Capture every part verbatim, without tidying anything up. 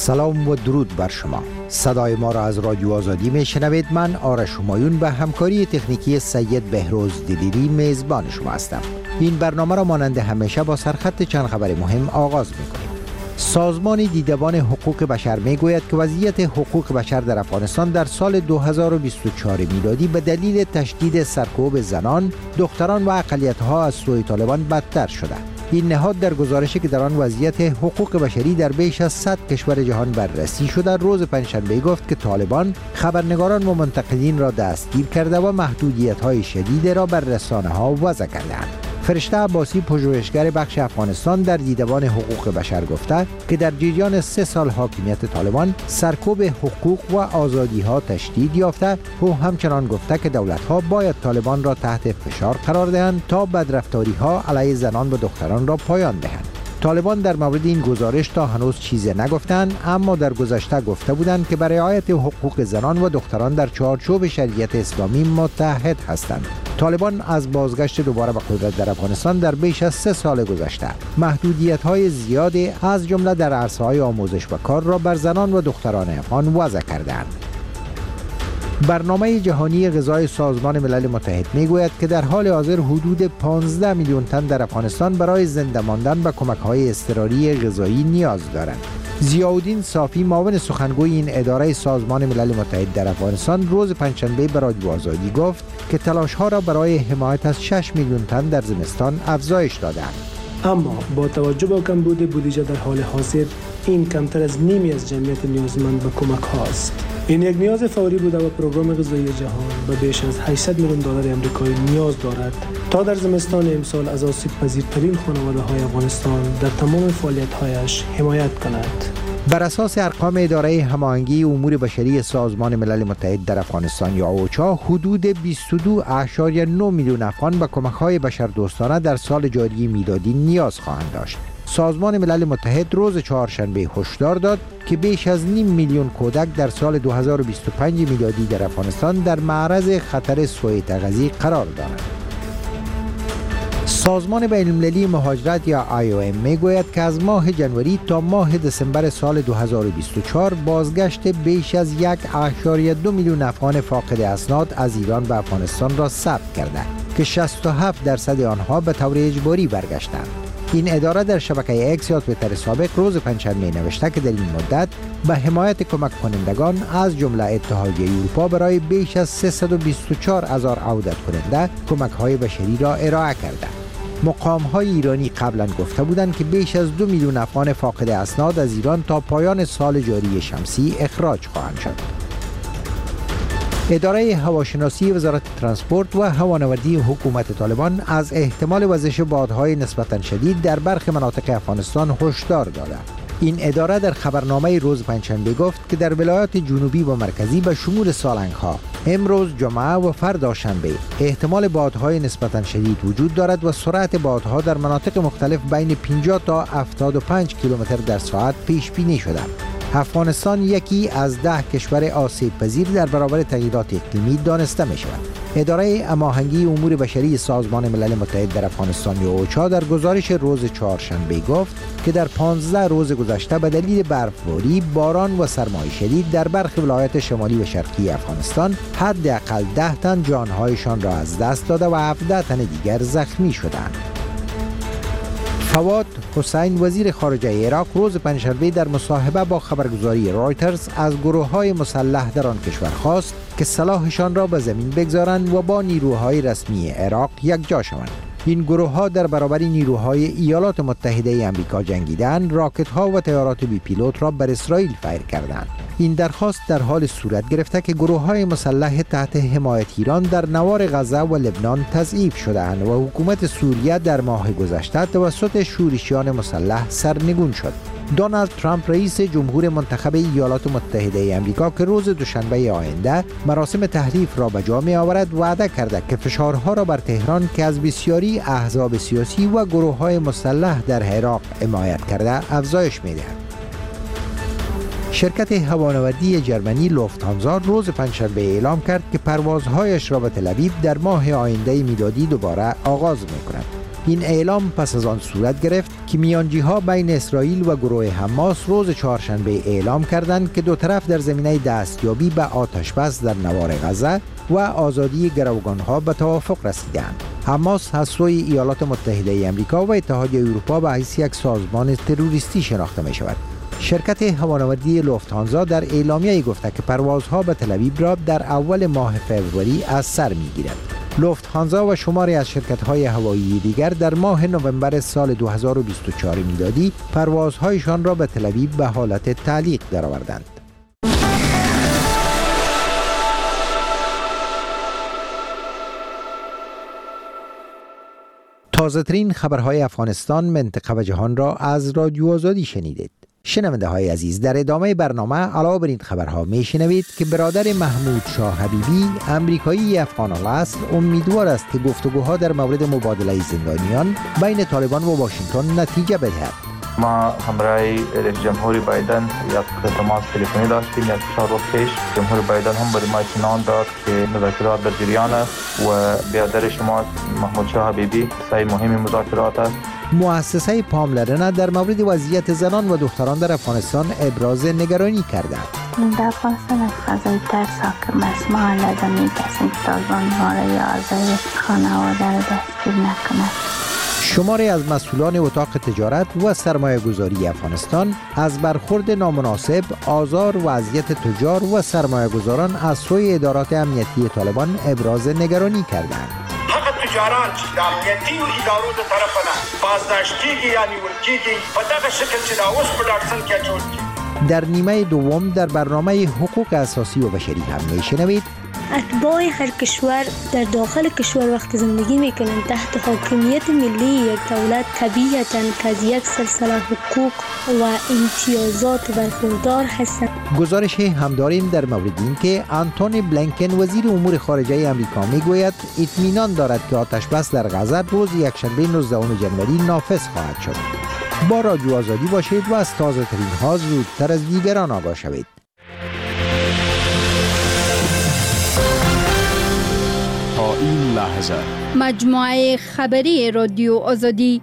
سلام و درود بر شما. صدای ما را از رادیو آزادی می شنوید. من آرش همایون به همکاری تکنیکی سید بهروز دلیری میزبان شما هستم. این برنامه را مانند همیشه با سرخط چند خبر مهم آغاز می کنیم. سازمان دیدبان حقوق بشر می گوید که وضعیت حقوق بشر در افغانستان در سال دو هزار و بیست و چهار میلادی به دلیل تشدید سرکوب زنان، دختران و اقلیت‌ها از سوی طالبان بدتر شده. این نهاد در گزارشی که در آن وضعیت حقوق بشری در بیش از صد کشور جهان بررسی شده روز پنجشنبه گفت که طالبان خبرنگاران و منتقدین را دستگیر کرده و محدودیت‌های شدید را بر رسانه‌ها وضع کردند. فرشته عباسی، پژوهشگر بخش افغانستان در دیدبان حقوق بشر گفته که در جریان سه سال حاکمیت طالبان سرکوب حقوق و آزادی‌ها تشدید یافته. او همچنان گفته که دولت‌ها باید طالبان را تحت فشار قرار دهند تا بدرفتاری‌ها علیه زنان و دختران را پایان دهند. طالبان در مورد این گزارش تا هنوز چیزی نگفتند، اما در گذشته گفته بودند که برای رعایت حقوق زنان و دختران در چارچوب شریعت اسلامی متحد هستند. طالبان از بازگشت دوباره به قدرت در افغانستان در بیش از سه سال گذشته محدودیت‌های زیادی از جمله در عرصه‌های آموزش و کار را بر زنان و دختران افغان وضع کردند. برنامه جهانی غذای سازمان ملل متحد میگوید که در حال حاضر حدود پانزده میلیون تن در افغانستان برای زنده ماندن به کمک‌های اضطراری غذایی نیاز دارند. ضیاءالدین صافی، معاون سخنگوی این اداره سازمان ملل متحد در افغانستان، روز پنجشنبه به رادیو آزادی گفت که تلاش‌ها را برای حمایت از شش میلیون تن در زمستان افزایش دادند. اما با توجه به کمبود بودجه در حال حاضر این کمتر از نیمی از جمعیت نیازمند به کمک هاست. این یک نیاز فوری بوده و پروگرام غذایی جهان به بیش از هشتصد میلیون دلار آمریکایی نیاز دارد تا در زمستان امسال از آسیب پذیرترین خانواده های افغانستان در تمام فعالیت هایش حمایت کند. بر اساس ارقام اداره هماهنگی امور بشری سازمان ملل متحد در افغانستان یا اوچا، حدود بیست و دو ممیز نه میلیون افغان به کمک‌های بشردوستانه در سال جاری میلادی نیاز خواهند داشت. سازمان ملل متحد روز چهارشنبه هشدار داد که بیش از نیم میلیون کودک در سال دو هزار و بیست و پنج میلادی در افغانستان در معرض خطر سوء تغذیه قرار دارند. سازمان بین‌المللی مهاجرت یا آی او ام میگوید که از ماه جنوری تا ماه دسامبر سال دو هزار و بیست و چهار بازگشت بیش از یک ممیز دو میلیون افغان فاقد اسناد از ایران به افغانستان را ثبت کرده که شصت و هفت درصد آنها به طور اجباری برگشتند. این اداره در شبکه اکس یا توییتر سابق روز پنجشنبه نوشته که در این مدت به حمایت کمک کنندگان از جمله اتحادیه اروپا برای بیش از سیصد و بیست و چهار هزار عودت کننده کمک‌های بشری را ارائه کرده. مقام‌های ایرانی قبلا گفته بودند که بیش از دو میلیون افغان فاقد اسناد از ایران تا پایان سال جاری شمسی اخراج خواهند شد. اداره هواشناسی وزارت ترانسپورت و هوانوردی حکومت طالبان از احتمال وزش بادهای نسبتاً شدید در برخی مناطق افغانستان هشدار داده. این اداره در خبرنامه روز پنجشنبه گفت که در ولایات جنوبی و مرکزی به شمول سالنگ‌ها امروز جمعه و فردا شنبه احتمال بادهای نسبتاً شدید وجود دارد و سرعت بادها در مناطق مختلف بین پنجاه تا هفتاد و پنج کیلومتر در ساعت پیش بینی شده. افغانستان یکی از ده کشور آسیب پذیر در برابر تغییرات اقلیمی دانسته می شود. اداره هماهنگی امور بشری سازمان ملل متحد در افغانستان یا اوچا در گزارش روز چهارشنبه گفت که در پانزده روز گذشته به دلیل برفباری، باران و سرمای شدید در برخی ولایات شمالی و شرقی افغانستان حداقل ده تن جانهایشان را از دست داده و هفده تن دیگر زخمی شدند. فواد حسین، وزیر خارجه عراق، روز پنجشنبه در مصاحبه با خبرگزاری رایترز از گروه‌های مسلح در آن کشور خواست که سلاحشان را به زمین بگذارند و با نیروهای رسمی عراق یکجا شوند. این گروه‌ها در برابر نیروهای ایالات متحده آمریکا جنگیدند، راکت‌ها و طیارات بی پیلوت را بر اسرائیل فیر کردند. این درخواست در حال صورت گرفته که گروه‌های مسلح تحت حمایت ایران در نوار غزه و لبنان تضعیف شده‌اند و حکومت سوریه در ماه گذشته توسط شورشیان مسلح سرنگون شد. دونالد ترامپ، رئیس جمهور منتخب ایالات متحده آمریکا، که روز دوشنبه آینده مراسم تحلیف را به جا می‌آورد، وعده کرده که فشارها را بر تهران که از بسیاری احزاب سیاسی و گروه‌های مسلح در عراق حمایت کرده افزایش می‌دهد. شرکت هوانوردی جرمنی لوفت‌هانزا روز پنجشنبه اعلام کرد که پروازهایش را به تل‌آویو در ماه آینده میلادی دوباره آغاز می‌کند. این اعلام پس از آن صورت گرفت که میانجی‌ها بین اسرائیل و گروه حماس روز چهارشنبه اعلام کردند که دو طرف در زمینه دستیابی به آتش بس در نوار غزه و آزادی گروگان‌ها به توافق رسیدند. حماس از سوی ایالات متحده آمریکا و اتحادیه اروپا به حیث یک سازمان تروریستی شناخته می شود. شرکت هوانوردی لوفت‌هانزا در اعلامیه گفته که پروازها به تل‌آویو را در اول ماه فوریه از سر می‌گیرد. لوفت‌هانزا و شماری از شرکت‌های هوایی دیگر در ماه نوامبر سال دو هزار و بیست و چهار میلادی پروازهایشان را به تل‌آویو به حالت تعلیق درآوردند. تازه ترین خبرهای افغانستان، منطقه و جهان را از رادیو آزادی شنیدید. شنونده های عزیز، در ادامه برنامه علاوه بر این خبرها می شنوید که برادر محمود شاه حبیبی امریکایی افغان الاصل امیدوار است که گفتگوها در مورد مبادله زندانیان بین طالبان و واشنگتن نتیجه بدهد. ما همراه رئیس جمهور بایدن یک تماس تلفنی داشتیم یک چهار روز پیش. جمهور بایدن هم برای ما اطمینان داد که مذاکرات در جریان است و برادر شما محمود شاه حبیبی سعی مهم مذاکرات است. مؤسسه پاملرنه در مورد وضعیت زنان و دختران در افغانستان ابراز نگرانی کرده. در افغانستان از فضای ترس حاکم است. ما لازم می‌کسیم که طالبان ما را یا آزاد خانواده را دستگیر نکند. شماری از مسئولان اتاق تجارت و سرمایه گذاری افغانستان از برخورد نامناسب، آزار و اذیت تجار و سرمایه گذاران از سوی ادارات امنیتی طالبان ابراز نگرانی کردند. حق تجاران چې د امنیتي ادارو د طرفه نه بازداشت کیږي یا نیول کیږي په دغه شکل چې دا اوس په ډاکسن کې اچول کیږي. در نیمه دوم در برنامه حقوق اساسی و بشری هم میشنوید اتباع هر کشور در داخل کشور وقت زندگی میکنند تحت حاکمیت ملی یک دولت طبیعتاً که از یک سلسله حقوق و امتیازات برخوردار هستند. گزارش هم داریم در مورد این که آنتونی بلینکن وزیر امور خارجه آمریکا میگوید اطمینان دارد که آتش بس در غزه روز یکشنبه نوزدهم ژانویه نافذ خواهد شد. با رادیو آزادی باشید و از تازه ترین ها زودتر از دیگران آگاه شوید. تا این لحظه مجموعه خبری رادیو آزادی.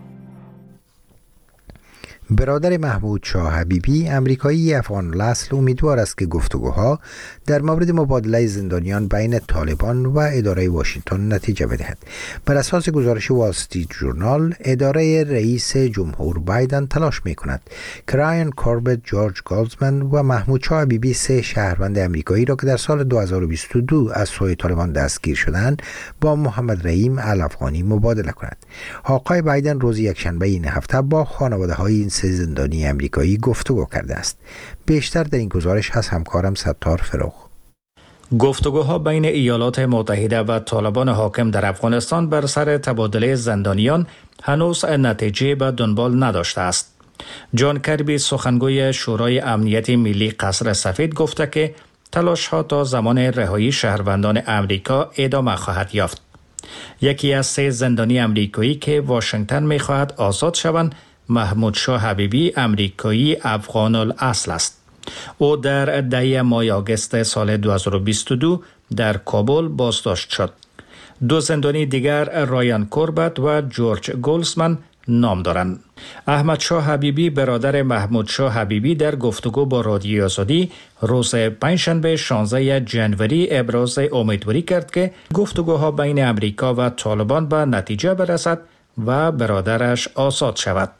برادر محمود شاه حبیبی امریکایی افغان الاصل امیدوار است که گفتگوها در مورد مبادله زندانیان بین طالبان و اداره واشنگتن نتیجه بدهد. بر اساس گزارش وال استریت ژورنال، اداره رئیس جمهور بایدن تلاش می کند که رایان کوربت، جورج گالزمن و محمود شاه حبیبی، سه شهروند امریکایی را که در سال دو هزار و بیست و دو از سوی طالبان دستگیر شدند با محمد رحیم الافغانی مبادله کند. آقای بایدن روز یکشنبه این هفته با خانواده های این سه زندانی امریکایی گفتگو کرده است. بیشتر در این گزارش از همکارم ستار فروغ. گفتگوها بین ایالات متحده و طالبان حاکم در افغانستان بر سر تبادله زندانیان هنوز نتیجه به دنبال نداشته است. جان کربی، سخنگوی شورای امنیت ملی قصر سفید، گفته که تلاش ها تا زمان رهایی شهروندان امریکا ادامه خواهد یافت. یکی از سه زندانی امریکایی که واشنگتن می خواهد آزاد شوند محمود شاه حبیبی امریکایی افغان الاصل است. او در دهه ماه آگوست سال دو هزار و بیست و دو در کابل بازداشت شد. دو زندانی دیگر رایان کوربت و جورج گولزمن نام دارند. احمد شاه حبیبی برادر محمود شاه حبیبی در گفتگو با رادیو آزادی روز پنجشنبه شانزده ژانویه ابراز امیدواری کرد که گفتگوها بین امریکا و طالبان به نتیجه برسد و برادرش آزاد شود.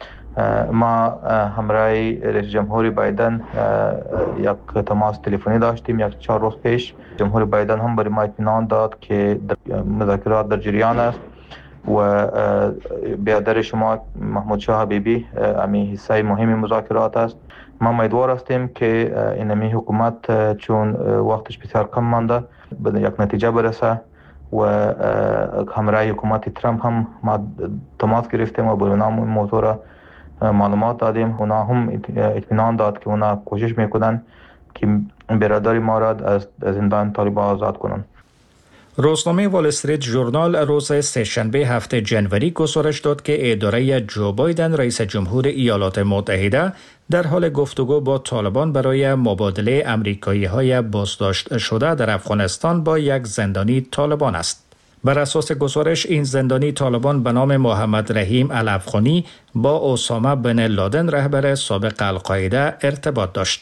ما همراه رئیس جمهور بایدن یک تماس تلفنی داشتیم یک چهار روز پیش. جمهور بایدن هم برای ما اطمینان داد که مذاکرات در جریان است و برادر شما محمود شاه حبیبی امی حصه مهم مذاکرات است. ما امیدوار هستیم که این حکومت چون وقتش بسیار کم مانده به یک نتیجه برسه و همراه حکومت ترامپ هم ما تماس گرفتیم و به نام موضوع معلومات دادیم. اونا هم اطمینان داد که اونا کوشش میکنن که برادری ما را از زندان طالبان آزاد کنن. روزنامه وال استریت ژورنال روز سه‌شنبه هفتم ژانویه گزارش داد که اداره جو بایدن رئیس جمهور ایالات متحده در حال گفتگو با طالبان برای مبادله امریکایی های بازداشت شده در افغانستان با یک زندانی طالبان است. بر اساس گزارش این زندانی طالبان به نام محمد رحیم الافغانی با اسامه بن لادن رهبر سابق القاعده ارتباط داشت.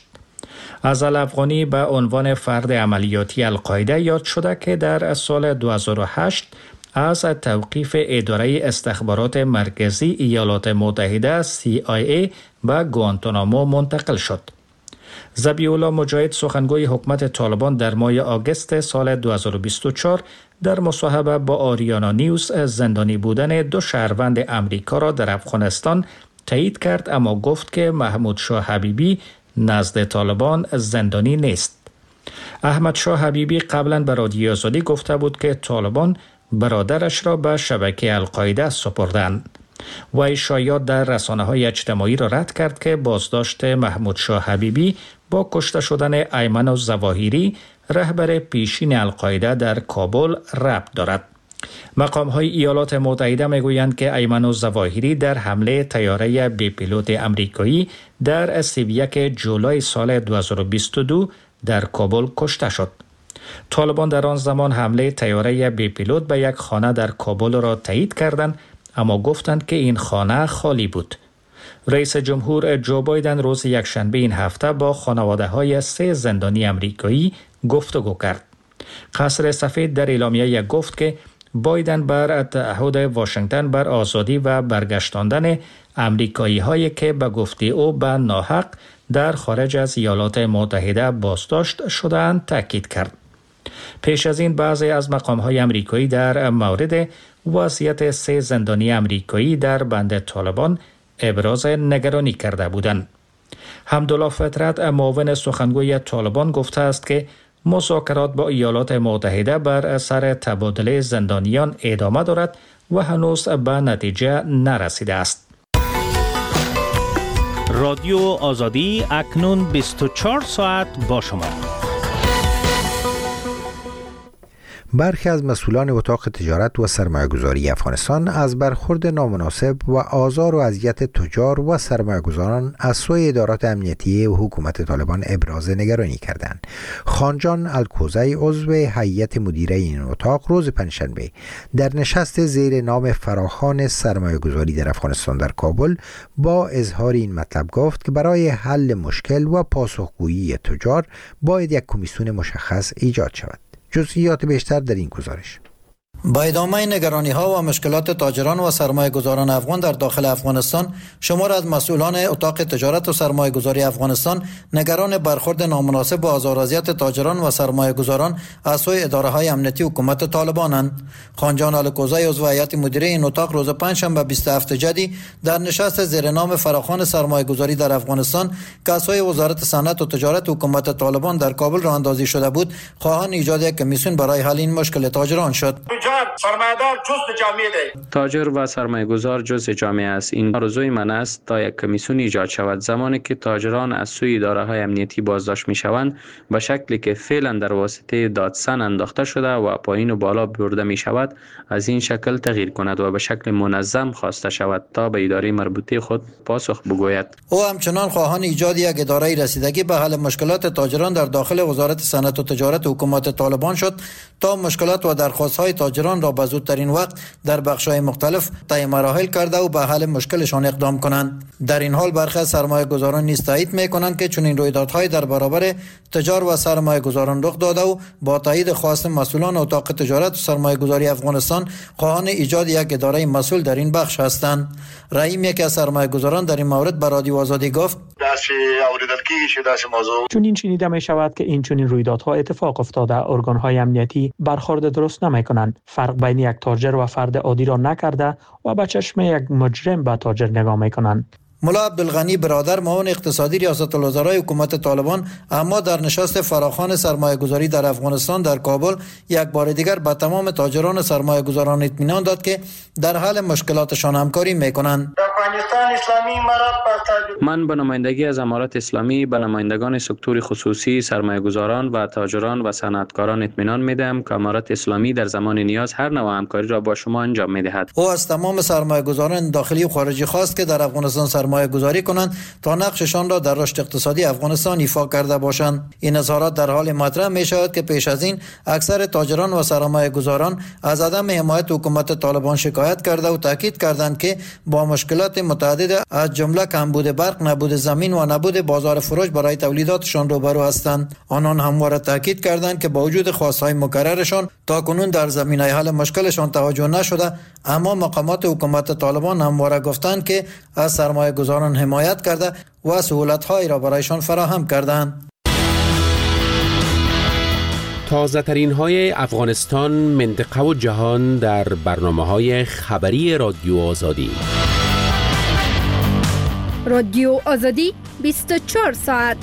از الافغانی به عنوان فرد عملیاتی القاعده یاد شده که در سال دو هزار و هشت از توقیف اداره استخبارات مرکزی ایالات متحده سی آی ای به گوانتانامو منتقل شد. ذبیح الله مجاهد سخنگوی حکومت طالبان در ماه آگوست سال دو هزار و بیست و چهار در مصاحبه با آریانا نیوز زندانی بودن دو شهروند امریکا را در افغانستان تایید کرد، اما گفت که محمود شاه حبیبی نزد طالبان زندانی نیست. احمد شاه حبیبی قبلا به رادیو آزادی گفته بود که طالبان برادرش را به شبکه القاعده سپردند. وی شایعات در رسانه‌های اجتماعی را رد کرد که بازداشت محمود شاه حبیبی با کشته شدن ایمن الظواهری رهبر پیشین القاعده در کابل ربط دارد. مقام‌های ایالات متحده میگویند که ایمن الظواهری در حمله طیاره بی پیلوت امریکایی در سی و یک جولای سال دو هزار و بیست و دو در کابل کشته شد. طالبان در آن زمان حمله طیاره بی پیلوت به یک خانه در کابل را تایید کردند، اما گفتند که این خانه خالی بود. رئیس جمهور جو بایدن روز یکشنبه این هفته با خانواده های سه زندانی امریکایی گفتگو کرد. قصر سفید در اعلامیه گفت که بایدن بر تعهد واشنگتن بر آزادی و برگشتاندن امریکایی هایی که به گفته او به ناحق در خارج از ایالات متحده بازداشت شده‌اند تاکید کرد. پیش از این بعضی از مقام‌های امریکایی در مورد وضعیت سه زندانی امریکایی در بند طالبان ابراز نگرانی کرده بودند. حمدالله فطرت معاون سخنگوی طالبان گفته است که مذاکرات با ایالات متحده بر سر تبادله زندانیان ادامه دارد و هنوز به نتیجه نرسیده است. رادیو آزادی اکنون بیست و چهار ساعت با شما. برخی از مسئولان اتاق تجارت و سرمایه‌گذاری افغانستان از برخورد نامناسب و آزار و اذیت تجار و سرمایه‌گذاران از سوی ادارات امنیتی و حکومت طالبان ابراز نگرانی کردند. خانجان الکوزی عضو هیئت مدیره این اتاق روز پنجشنبه در نشست زیر نام فراخوان سرمایه‌گذاری در افغانستان در کابل با اظهار این مطلب گفت که برای حل مشکل و پاسخگویی تجار باید یک کمیسیون مشخص ایجاد شود. جزئیات بیشتر در این گزارش. با ادامه نگرانی ها و مشکلات تاجران و سرمایه گذاران افغان در داخل افغانستان، شمار از مسئولان اتاق تجارت و سرمایه گذاری افغانستان نگران برخورد نامناسب و آزار و اذیت تاجران و سرمایه گذاران از سوی اداره های امنیتی حکومت طالبانند. خانجان الکوزی عضو هیئت مدیره این اتاق روز پنجشنبه بیست و هفتم جدی در نشست زیر نام فراخوان سرمایه گذاری در افغانستان که از سوی وزارت صنعت و تجارت حکومت طالبان در کابل راه اندازی شده بود، خواهان ایجاد یک کمیسیون برای حل این مشکل تاجران شد. سرمایه‌دار جزء جامعه است. تاجر و سرمایه‌گذار جزء جامعه است. این آرزوی من است تا یک کمیسیون ایجاد شود. زمانی که تاجران از سوی اداره‌های امنیتی بازداشت می‌شوند، به شکلی که فعلا در واسطه دادسن انداخته شده و پایین و بالا برده می‌شود، از این شکل تغییر کند و به شکل منظم خواسته شود تا به اداره مربوطه خود پاسخ بگوید. او همچنان خواهان ایجاد یک اداره رسیدگی به حل مشکلات تاجران در داخل وزارت صنعت و تجارت حکومت طالبان شد تا مشکلات و درخواست‌های تاجران را به زودترین وقت در بخش‌های مختلف طی مراحل کرده و به حل مشکلشان اقدام کنند. در این حال برخی از سرمایه‌گذاران نیز تایید می‌کنند که چنین رویدادهای در برابر تجار و سرمایه‌گذاران رخ داده و با تایید خواست مسئولان اتاق تجارت و سرمایه‌گذاری افغانستان خواهان ایجاد یک اداره مسئول در این بخش هستند. رحیم، یکی از سرمایه‌گذاران، در این مورد به رادیو آزادی گفت: داسی اوریدل کیږي داسی موضوع چون این شنیده می شود که این چنین رویدادها اتفاق افتاده، ارگان‌های امنیتی برخورد درست نمی‌کنند، فرق بین یک تاجر و فرد عادی را نکرده و به چشم یک مجرم به تاجر نگاه می‌کنند. ملا عبدالغنی برادر، معاون اقتصادی ریاست الوزرای حکومت طالبان، اما در نشست فراخوان سرمایه گذاری در افغانستان در کابل یک بار دیگر به تمام تاجران سرمایه گذاران اطمینان داد که در حل مشکلاتشان همکاری میکنند. در افغانستان اسلامی امارات من به نمایندگی از امارات اسلامی به نمایندگان سکتور خصوصی، سرمایه‌گذاران و تاجران و صنعتکاران اطمینان می‌دهم که امارات اسلامی در زمان نیاز هر نوع همکاری را با شما انجام می‌دهد. او از تمام سرمایه‌گذاران داخلی و خارجی خواست که در افغانستان سرمایه‌گذاری کنند تا نقششان را در رشد اقتصادی افغانستان ایفا کرده باشند. این اظهارات در حال مطرح می‌شود که پیش از این اکثر تاجران و سرمایه‌گذاران از عدم حمایت حکومت طالبان شکایت کرده و تاکید کردند که با مشکلات متعدد از جمله کمبود برق، نبود زمین و نبود بازار فروش برای تولیداتشان روبرو هستند. آنان همواره تاکید کردند که با وجود خواستهای مکررشان تاکنون در زمینه حل مشکلشان توجه نشده، اما مقامات حکومت طالبان همواره گفتند که از سرمایه‌گذاران حمایت کرده و سهولت‌هایی را برایشان فراهم کردند. تازه ترین های افغانستان، منطقه و جهان در برنامه های خبری رادیو آزادی. رادیو آزادی بیست و چهار ساعت.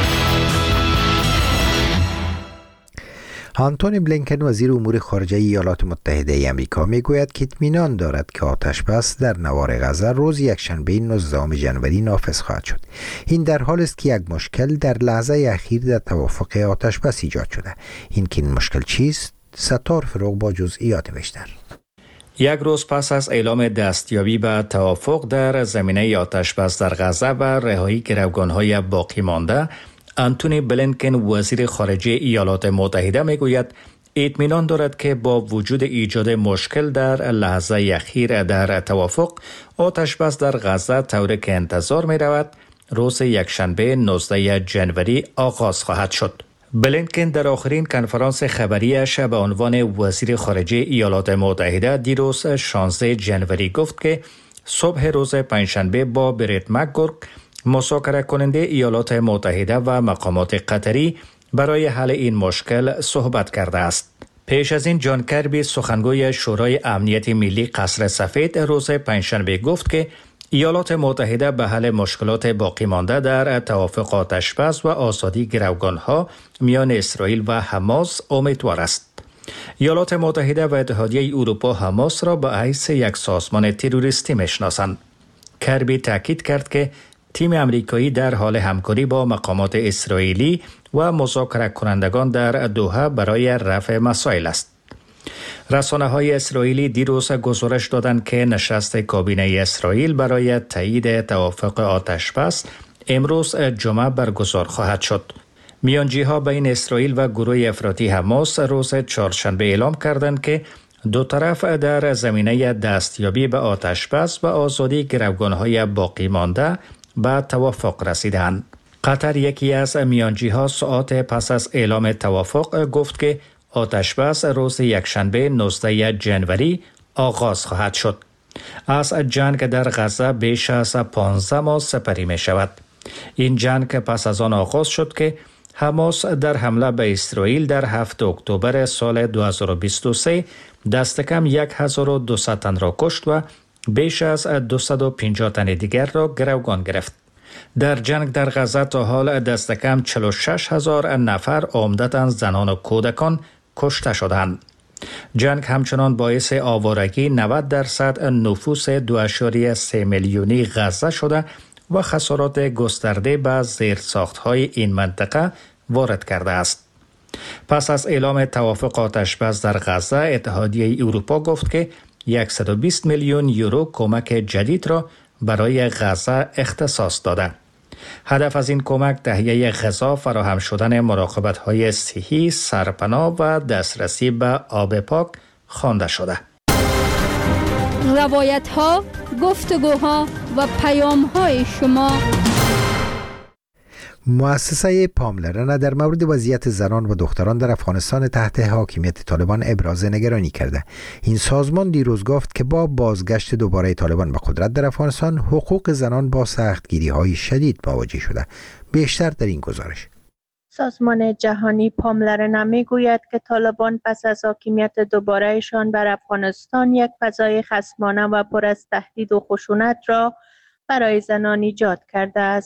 آنتونی بلینکن وزیر امور خارجه ایالات متحده ای آمریکا میگوید که اطمینان دارد که آتشبس در نوار غزه روز یکشنبه نوزدهم ژانویه نافذ خواهد شد. این در حالی است که یک مشکل در لحظه اخیر در توافق آتشبس ایجاد شده. این که این مشکل چیست؟ ستار فروغ با جزئیات بیشتر. یک روز پس از اعلام دستیابی به توافق در زمینه آتشبس در غزه و رهایی گروگان‌های باقی مانده، آنتونی بلینکن وزیر خارجه ایالات متحده میگوید اطمینان دارد که با وجود ایجاد مشکل در لحظه اخیر در توافق، آتشبس در غزه طوری که انتظار می رود روز یکشنبه نوزدهم ژانویه آغاز خواهد شد. بلینکن در آخرین کنفرانس خبریش به عنوان وزیر خارجه ایالات متحده دیروز شانزدهم ژانویه گفت که صبح روز پنجشنبه با بریت مکگورک، مذاکره کننده ایالات متحده و مقامات قطری برای حل این مشکل صحبت کرده است. پیش از این جان کربی سخنگوی شورای امنیت ملی قصر سفید روز پنجشنبه گفت که ایالات متحده به حل مشکلات باقی مانده در توافق آتشبس و آزادی گروگان‌ها میان اسرائیل و حماس امیدوار است. ایالات متحده و اتحادیه اروپا حماس را به حیث یک سازمان تروریستی میشناسند. کربی تاکید کرد که تیم امریکایی در حال همکاری با مقامات اسرائیلی و مذاکره کنندگان در دوحه برای رفع مسائل است. رسانه‌های اسرائیلی دیروز گزارش دادند که نشست کابینه اسرائیل برای تایید توافق آتشبس امروز جمعه برگزار خواهد شد. میانجی‌ها بین اسرائیل و گروه افراطی حماس روز چهارشنبه اعلام کردند که دو طرف در زمینه دستیابی به آتشبس و آزادی گروگان‌های باقی مانده به توافق رسیدند. قطر یکی از میانجی‌ها ساعات پس از اعلام توافق گفت که آتشبس روز یکشنبه نوزدهم ژانویه آغاز خواهد شد. از جنگ در غزه بیش از پانزده ماه سپری می شود. این جنگ پس از آن آغاز شد که حماس در حمله به اسرائیل در هفتم اکتبر سال دو هزار و بیست و سه دست کم هزار و دویست تن را کشت و بیش از دویست و پنجاه تن دیگر را گروگان گرفت. در جنگ در غزه تا حال دست کم چهل و شش هزار نفر عمدتاً زنان و کودکان کشته شدند. جنگ همچنان باعث آوارگی نود درصد نفوس دو اشاریه سه میلیونی غزه شده و خسارات گسترده به زیرساخت‌های این منطقه وارد کرده است. پس از اعلام توافق آتشبس در غزه، اتحادیه اروپا گفت که صد و بیست میلیون یورو کمک جدید را برای غزه اختصاص داده. هدف از این کمک تهیه غذا، فراهم شدن مراقبت‌های صحی، سرپناه و دسترسی به آب پاک خوانده شده. روایت‌ها، گفتگوها و پیام‌های شما. مؤسسه پاملرنه در مورد وضعیت زنان و دختران در افغانستان تحت حاکمیت طالبان ابراز نگرانی کرده. این سازمان دیروز گفت که با بازگشت دوباره طالبان به قدرت در افغانستان، حقوق زنان با سختگیری‌های شدید مواجه شده. بیشتر در این گزارش. سازمان جهانی پاملرنه میگوید که طالبان پس از حاکمیت دوبارهشان بر افغانستان یک فضای خصمانه و پر از تهدید و خشونت را برای زنان ایجاد کرده است.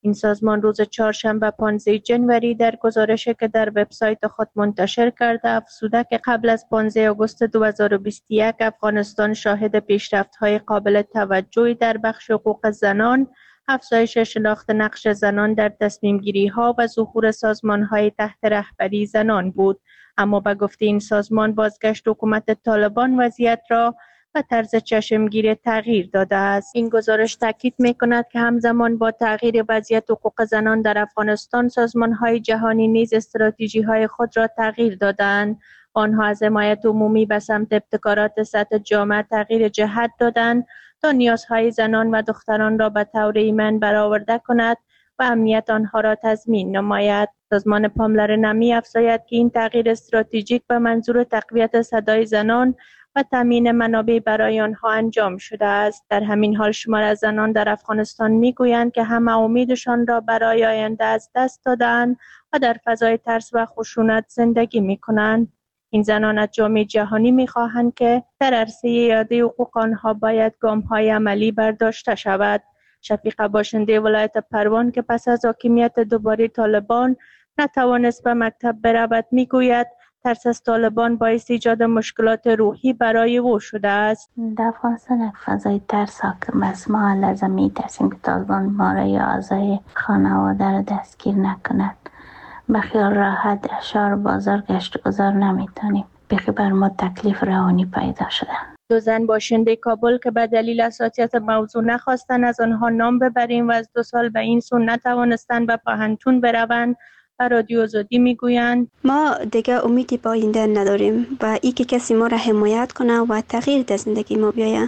این سازمان روز چهارشنبه پانزده ژانویه در گزارشی که در وبسایت خود منتشر کرده افزوده که قبل از پانزده آگوست دو هزار و بیست و یک افغانستان شاهد پیشرفت‌های قابل توجهی در بخش حقوق زنان، افزایش شناخت نقش زنان در تصمیم گیری ها و ظهور سازمان های تحت رهبری زنان بود. اما به گفته این سازمان بازگشت حکومت طالبان وضعیت را و طرز چشمگیری تغییر داده است. این گزارش تاکید می‌کند که همزمان با تغییر وضعیت حقوق زنان در افغانستان سازمان‌های جهانی نیز استراتژی‌های خود را تغییر دادند. آنها از حمایت عمومی به سمت ابتکارات سطح جامعه تغییر جهت دادند تا نیازهای زنان و دختران را به طور ایمن برآورده کند و امنیت آنها را تضمین نماید. سازمان پاملر نمی افزاید که این تغییر استراتژیک به منظور تقویت صدای زنان و تامین منابع برای آنها انجام شده است. در همین حال شمار از زنان در افغانستان میگویند که همه امیدشان را برای آینده از دست دادند و در فضای ترس و خشونت زندگی میکنند. این زنان از جامعه جهانی میخواهند که در عرصه اعاده حقوق آنها باید گام‌های عملی برداشته شود. شفیقه باشنده ولایت پروان که پس از حاکمیت دوباره طالبان نتوانست به مکتب برود میگوید ترس از طالبان باعث ایجاد مشکلات روحی برای او شده است. در افغانستان یک فضای ترس حاکم است. ما لازم می‌ترسیم که طالبان ما را یا اعضای خانواده را دستگیر نکند. به خیال راحت در شهر بازار گشت و گذار نمیتونیم. بخی بر ما تکلیف روانی پیدا شده. دو زن باشنده کابل که به دلیل اساسیت موضوع نخواستن از آنها نام ببریم و از دو سال به این سو نتوانستن به پهنتون بروند و رادیو آزادی میگویند ما دیگه امیدی به آینده نداریم و ای که کسی ما را حمایت کنه و تغییر در زندگی ما بیاید.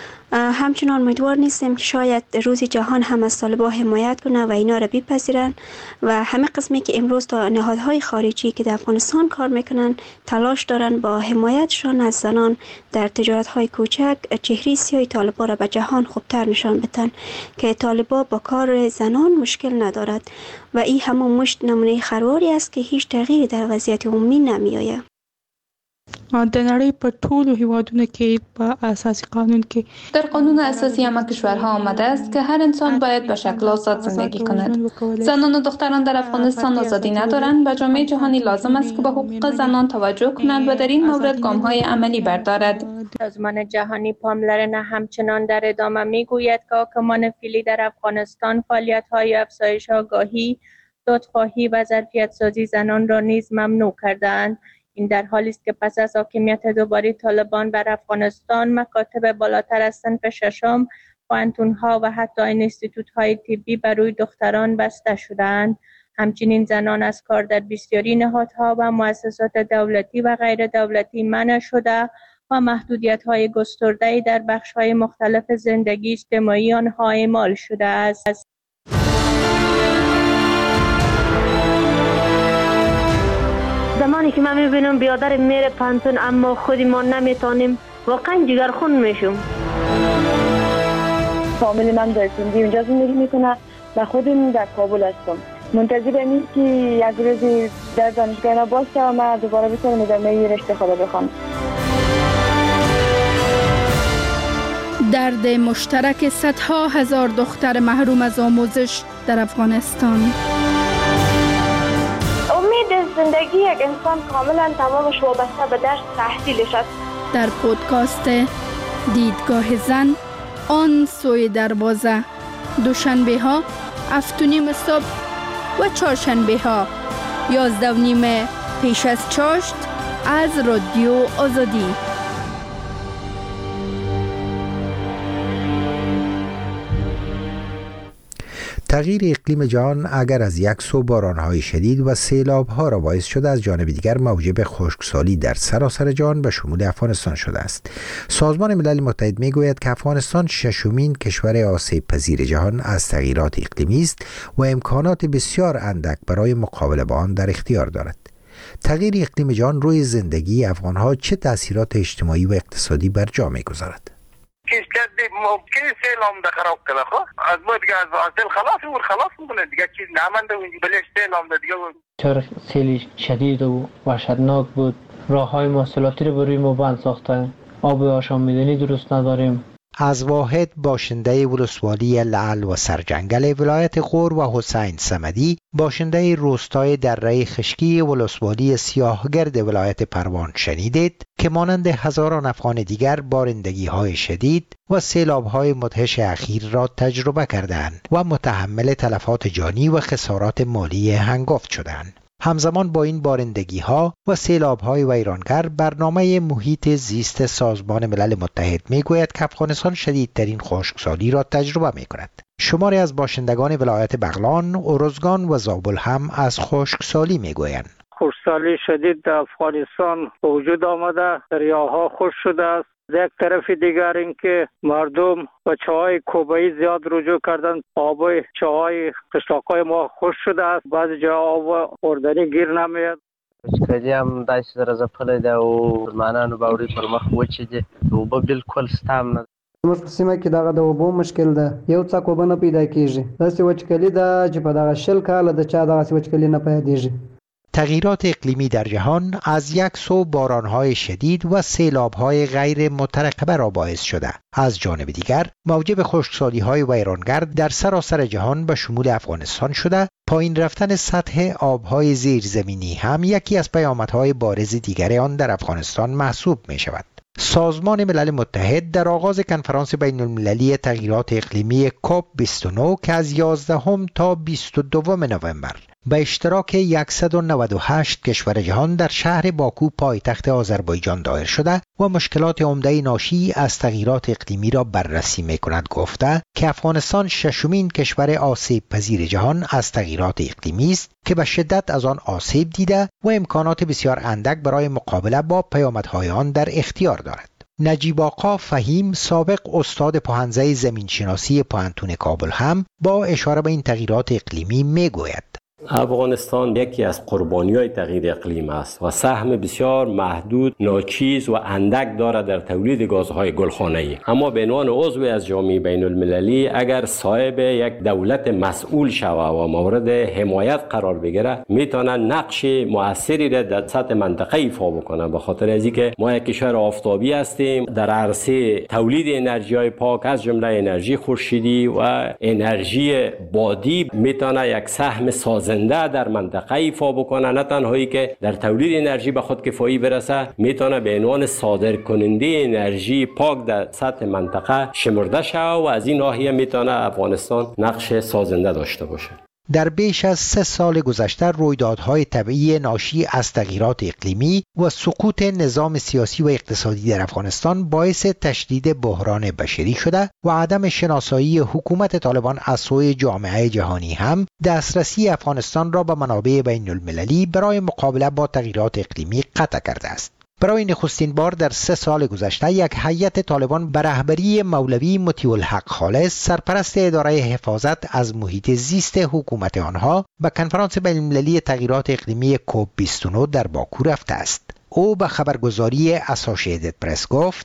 همچنان امیدوار نیستیم که شاید روزی جهان هم از طالبان حمایت کنه و اینا را بپذیرن و همه قسمی که امروز تا نهادهای خارجی که در افغانستان کار میکنن تلاش دارن با حمایتشان از زنان در تجارت‌های کوچک چهره سیاه طالبان را به جهان خوبتر نشان بدن که طالبان با کار زنان مشکل ندارد و این همون مشت نمونه خرواری است که هیچ تغییری در وضعیت عمومی نمیآید. در نړۍ په ټولو هیوادونو کې په اساسي قانون کې در قانون اساسی همه کشورها آمده است که هر انسان باید به شکل آزاد زندگی کند. زنان و دختران در افغانستان آزادی ندارند و جامعه جهانی لازم است که به حقوق زنان توجه کند و در این مورد گام‌های عملی بردارد. سازمان جهانی پاملر نه همچنان در ادامه میگوید که حاکمان فعلی در افغانستان فعالیت‌های افزایش آگاهی، دادخواهی و ظرفیت‌سازی زنان را نیز ممنوع کردند. این در حالی است که پس از حاکمیت دوباره طالبان بر افغانستان مکاتب بالاتر از صنف ششم، پوهنتون‌ها و حتی اینستیتوت‌های طبی بر روی دختران بسته شدند. همچنین زنان از کار در بسیاری نهادها و مؤسسات دولتی و غیر دولتی منع شده و محدودیت‌های گسترده‌ای در بخش‌های مختلف زندگی اجتماعی آنها اعمال شده است. زمانی که من میبینم بیادر میره پانتون اما خودی ما نمیتونیم واقعا جگرخون میشم. فامیل من در سندی اونجا زندگی میکنه و خودم در کابل هستم. منتظر اینیم که یک روزی در دانشگاه باشه و من دوباره بتونم ادامه رشته خدا بخوام. درد مشترک صدها هزار دختر محروم از آموزش در افغانستان. زندگی یک انسان کاملا تمامش وابسته به درس تحصیلش است. در پودکاست دیدگاه زن آن سوی دروازه، دوشنبه ها هفت و نیم صبح و چهارشنبه ها یازده و نیم پیش از چاشت از رادیو آزادی. تغییر اقلیم جهان اگر از یک سو بارانهای شدید و سیلابها را باعث شده، از جانب دیگر موجب خشکسالی در سراسر جهان به شمول افغانستان شده است. سازمان ملل متحد میگوید که افغانستان ششمین کشور آسیب پذیر جهان از تغییرات اقلیمی است و امکانات بسیار اندک برای مقابله با آن در اختیار دارد. تغییر اقلیم جهان روی زندگی افغانها چه تأثیرات اجتماعی و اقتصادی بر جا می‌گذارد؟ کشکده ممکن سیلام ده خراب کنه. خب از ما دیگه از حاصل خلاص و خلاص میکنه دیگه، چیز نمانده و بلش سیلام ده دیگه. چرا سیل شدید و وحشتناک بود. راه های مواصلاتی رو بروی ما بند ساختن. آب آشامیدنی درست نداریم. از واحد باشنده ولسوالی لعل و سرجنگل ولایت غور و حسین صمدی باشنده روستای دره خشکی ولسوالی سیاهگرد ولایت پروان شنیدید که مانند هزاران افغان دیگر بارندگی‌های شدید و سیلاب‌های مدهش اخیر را تجربه کردند و متحمل تلفات جانی و خسارات مالی هنگفت شدند. همزمان با این بارندگی‌ها و سیلاب‌های ویرانگر برنامه محیط زیست سازمان ملل متحد می‌گوید که افغانستان شدیدترین خشکسالی را تجربه می‌کند. شماری از باشندگان ولایت بغلان، ارزگان و زابل هم از خشکسالی می‌گویند. خشکسالی شدید در افغانستان وجود آمده، دریاها خشک شده است. یک طرف دیگر اینکه مردم و چاهای کوبایی زیاد رجوع کردن، آب چاهای قشلاقای ما خشک شده است، بعضی جا آب خوردنی گیر نمیاد. وچکالي هم داسې درزه پلی ده او مسلمانانو باوري پر مخ وچې دي، اوبه بالکل ستام نه. زموږ په سیمه کې دغه د اوبو مشکل ده، یو څاک اوبه نه پیدا کېږي. داسې وچکالي ده چې په دغه شل کاله د چا دغسې وچکالي نه پیدېږي. تغییرات اقلیمی در جهان از یک سو بارانهای شدید و سیلابهای غیر مترقبه را باعث شده. از جانب دیگر موجب خشکسالی‌های ویرانگر در سراسر جهان به شمول افغانستان شده. پایین رفتن سطح آبهای زیرزمینی هم یکی از پیامدهای بارز دیگر آن در افغانستان محسوب می شود. سازمان ملل متحد در آغاز کنفرانس بین المللی تغییرات اقلیمی کوپ بیست و نه که از یازدهم تا بیست و دوم نوامبر به اشتراک صد و نود و هشت کشور جهان در شهر باکو پایتخت آذربایجان دایر شده و مشکلات عمده ناشی از تغییرات اقلیمی را بررسی می‌کند گفته که افغانستان ششمین کشور آسیب پذیر جهان از تغییرات اقلیمی است که به شدت از آن آسیب دیده و امکانات بسیار اندک برای مقابله با پیامدهای آن در اختیار دارد. نجیب آقا فهیم سابق استاد پوهنځی زمینشناسی پوهنتون کابل هم با اشاره به این تغییرات اقلیمی میگوید: افغانستان یکی از قربانی‌های تغییر اقلیم است و سهم بسیار محدود، ناچیز و اندک دارد در تولید گازهای گلخانه‌ای. اما به عنوان عضو از جامعه بین المللی اگر صاحب یک دولت مسئول شود و مورد حمایت قرار بگیره، میتونه نقش مؤثری را در سطح منطقه ایفا بکنه. به خاطر از اینکه ما یک کشور آفتابی هستیم، در عرصه تولید انرژی‌های پاک از جمله انرژی خورشیدی و انرژی بادی میتونه یک سهم ساز زنده در منطقه ایفا بکنه. نه تنهایی که در تولید انرژی به خود کفایی برسه، میتونه به عنوان صادر کننده انرژی پاک در سطح منطقه شمرده شود و از این ناحیه میتونه افغانستان نقش سازنده داشته باشه. در بیش از سه سال گذشته رویدادهای طبیعی ناشی از تغییرات اقلیمی و سقوط نظام سیاسی و اقتصادی در افغانستان باعث تشدید بحران بشری شده و عدم شناسایی حکومت طالبان از سوی جامعه جهانی هم دسترسی افغانستان را به منابع بین المللی برای مقابله با تغییرات اقلیمی قطع کرده است. برای نخستین بار در سه سال گذشته یک هیئت طالبان به رهبری مولوی مطیع الحق خالص سرپرست اداره حفاظت از محیط زیست حکومت آنها به کنفرانس بین المللی تغییرات اقلیمی کوپ بیست و نه در باکو رفته است. او به خبرگزاری اسوسییتد پرس گفت: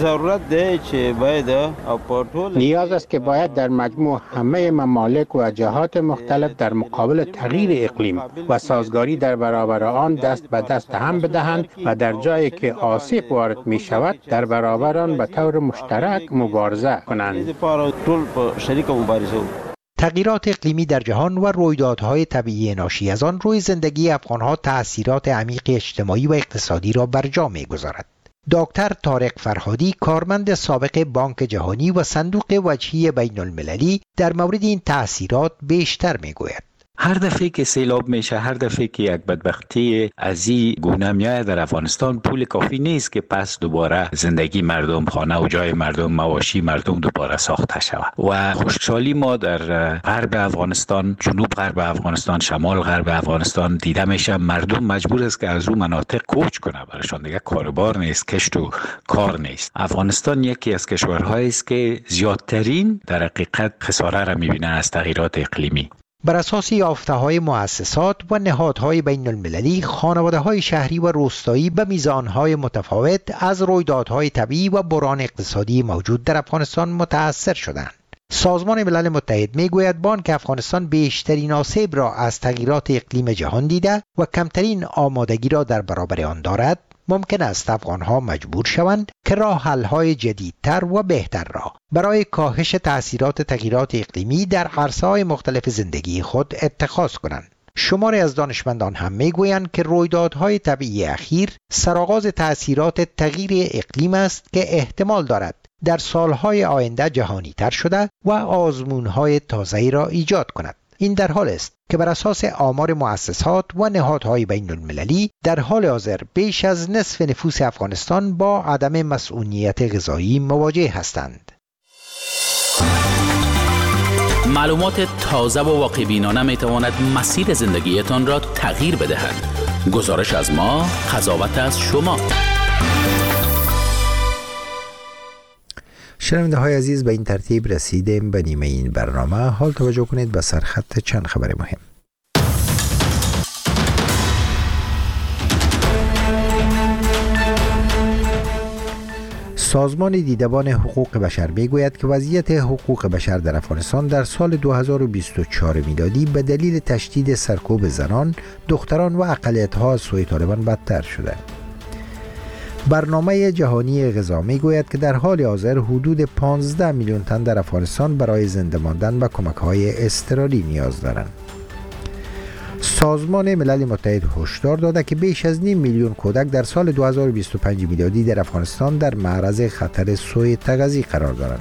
نیاز است که باید در مجموع همه ممالک و جهات مختلف در مقابل تغییر اقلیم و سازگاری در برابر آن دست به دست هم بدهند و در جایی که آسیب وارد می شود در برابر آن به طور مشترک مبارزه کنند. تغییرات اقلیمی در جهان و رویدادهای طبیعی ناشی از آن روی زندگی افغانها تأثیرات عمیق اجتماعی و اقتصادی را بر جا می‌گذارد. دکتر طارق فرهادی، کارمند سابق بانک جهانی و صندوق وجهی بین المللی، در مورد این تأثیرات بیشتر میگوید. هر دفعه که سیلاب میشه، هر دفعه که یک بدبختی از این گونه میاد در افغانستان، پول کافی نیست که پس دوباره زندگی مردم، خانه و جای مردم، مواشی مردم دوباره ساخته شود. و خشکسالی ما در غرب افغانستان، جنوب غرب افغانستان، شمال غرب افغانستان دیده میشه. مردم مجبور است که از اون مناطق کوچ کنه، برایشان دیگه کاروبار نیست، کشت و کار نیست. افغانستان یکی از کشورهایی است که زیادترین در حقیقت خساره را میبینه از تغییرات اقلیمی. بر اساس یافته‌های مؤسسات و نهادهای بین المللی، خانواده‌های شهری و روستایی به میزانهای متفاوت از رویدادهای طبیعی و بحران اقتصادی موجود در افغانستان متأثر شدند. سازمان ملل متحد میگوید بانک افغانستان بیشترین آسیب را از تغییرات اقلیم جهان دیده و کمترین آمادگی را در برابر آن دارد ممکن است افغانها مجبور شوند که راه حل‌های جدیدتر و بهتر را برای کاهش تأثیرات تغییرات اقلیمی در عرصه‌های مختلف زندگی خود اتخاذ کنند. شماری از دانشمندان هم میگویند که رویدادهای طبیعی اخیر سرآغاز تأثیرات تغییر اقلیم است که احتمال دارد در سالهای آینده جهانی تر شده و آزمونهای تازه‌ای را ایجاد کند. این در حال است که بر اساس آمار مؤسسات و نهادهای بین المللی در حال حاضر بیش از نصف نفوس افغانستان با عدم مسئولیت غذایی مواجه هستند. معلومات تازه و واقع بینانه می تواند مسیر زندگیتان را تغییر بدهد. گزارش از ما، قضاوت از شما. شنونده های عزیز، به این ترتیب رسیدیم به نیمه این برنامه. حال توجه کنید به سرخط چند خبر مهم. سازمان دیدبان حقوق بشر میگوید که وضعیت حقوق بشر در افغانستان در سال دو هزار و بیست و چهار میلادی به دلیل تشدید سرکوب زنان، دختران و اقلیت‌ها از سوی طالبان بدتر شده. برنامه جهانی غذا میگوید که در حال حاضر حدود پانزده میلیون تن در افغانستان برای زنده ماندن به کمک‌های اضطراری نیاز دارند. سازمان ملل متحد هشدار داده که بیش از نیم میلیون کودک در سال دو هزار و بیست و پنج میلادی در افغانستان در معرض خطر سوء تغذیه قرار دارند.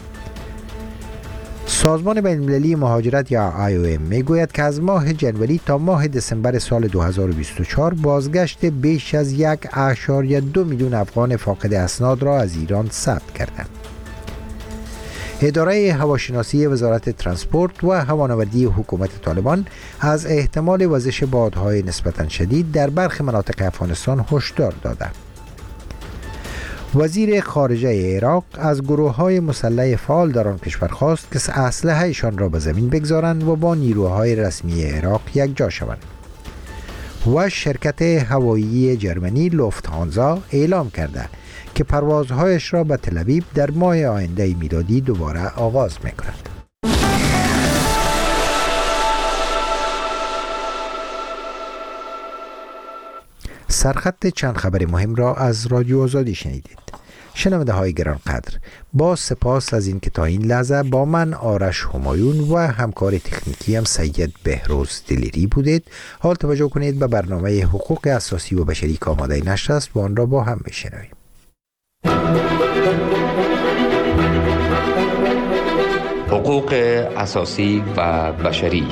سازمان بین المللی مهاجرت یا آی او ام میگوید که از ماه جنوری تا ماه دسامبر سال دو هزار و بیست و چهار بازگشت بیش از یک اشاریه دو میلیون افغان فاقد اسناد را از ایران ثبت کردند. اداره هواشناسی وزارت ترانسپورت و هوانوردی حکومت طالبان از احتمال وزش بادهای نسبتاً شدید در برخی مناطق افغانستان هشدار داده. وزیر خارجه عراق از گروه‌های مسلح فعال در آن کشور خواست که اسلحه‌شان را به زمین بگذارند و با نیروهای رسمی عراق یکجا شوند. و شرکت هوایی جرمنی لوفتهانزا اعلام کرده که پروازهایش را به تل‌آویو در ماه آینده میلادی دوباره آغاز می‌کند. سرخط چند خبر مهم را از رادیو آزادی شنیدید. شنونده های گرانقدر، با سپاس از این که تا این لحظه با من آرش همایون و همکار تکنیکی هم سید بهروز دلیری بودید. حال توجه کنید به برنامه حقوق اساسی و بشری که آماده نشر است و آن را با هم میشنویم. حقوق اساسی و بشری.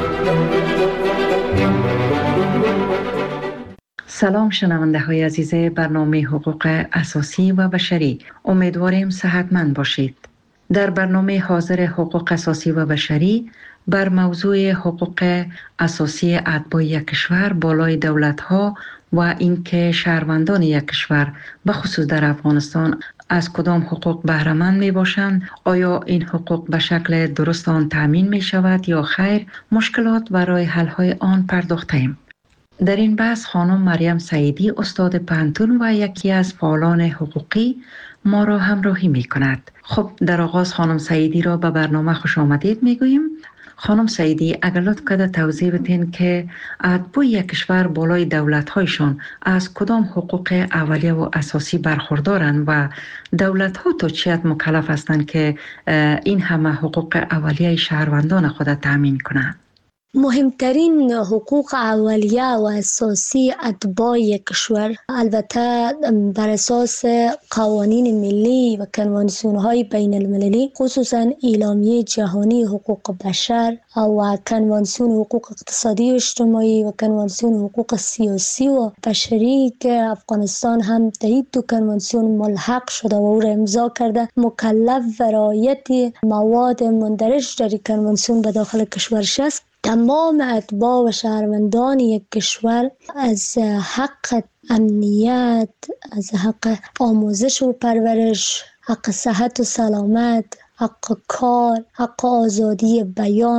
سلام شنونده های عزیز برنامه حقوق اساسی و بشری، امیدواریم صحتمند باشید. در برنامه حاضر حقوق اساسی و بشری بر موضوع حقوق اساسی اتباع یک کشور بالای دولت ها و اینکه شهروندان یک کشور به خصوص در افغانستان از کدام حقوق بهره مند می باشند، آیا این حقوق به شکل درست آن تامین می شود یا خیر، مشکلات و راه حل های آن پرداختیم. در این بحث خانم مریم سعیدی استاد پانتون و یکی از فعالان حقوقی ما را همراهی می کند. خب در آغاز خانم سعیدی را به برنامه خوش آمدید می گوییم. خانم سعیدی اگر لطف کرده توضیح بدین که اتباع یک کشور بالای دولت‌هایشان از کدام حقوق اولیه و اساسی برخوردارند و دولت‌ها تا چه حد مکلف هستند که این همه حقوق اولیه شهروندان خود تامین کنند؟ مهمترین حقوق اولیه و اساسی اتباع یک کشور البته بر اساس قوانین ملی و کنوانسیون‌های بین المللی، خصوصا اعلامیه جهانی حقوق بشر و کنوانسیون حقوق اقتصادی و اجتماعی و کنوانسیون حقوق سیاسی و بشری که افغانستان هم در این دو کنوانسیون ملحق شده و او را امضا کرده، مکلف و رعایت مواد مندرج در کنوانسیون به داخل کشورش است. تمام اتباع و شهروندان یک کشور از حق امنیت، از حق آموزش و پرورش، حق صحت و سلامت، حق کار، حق آزادی بیان،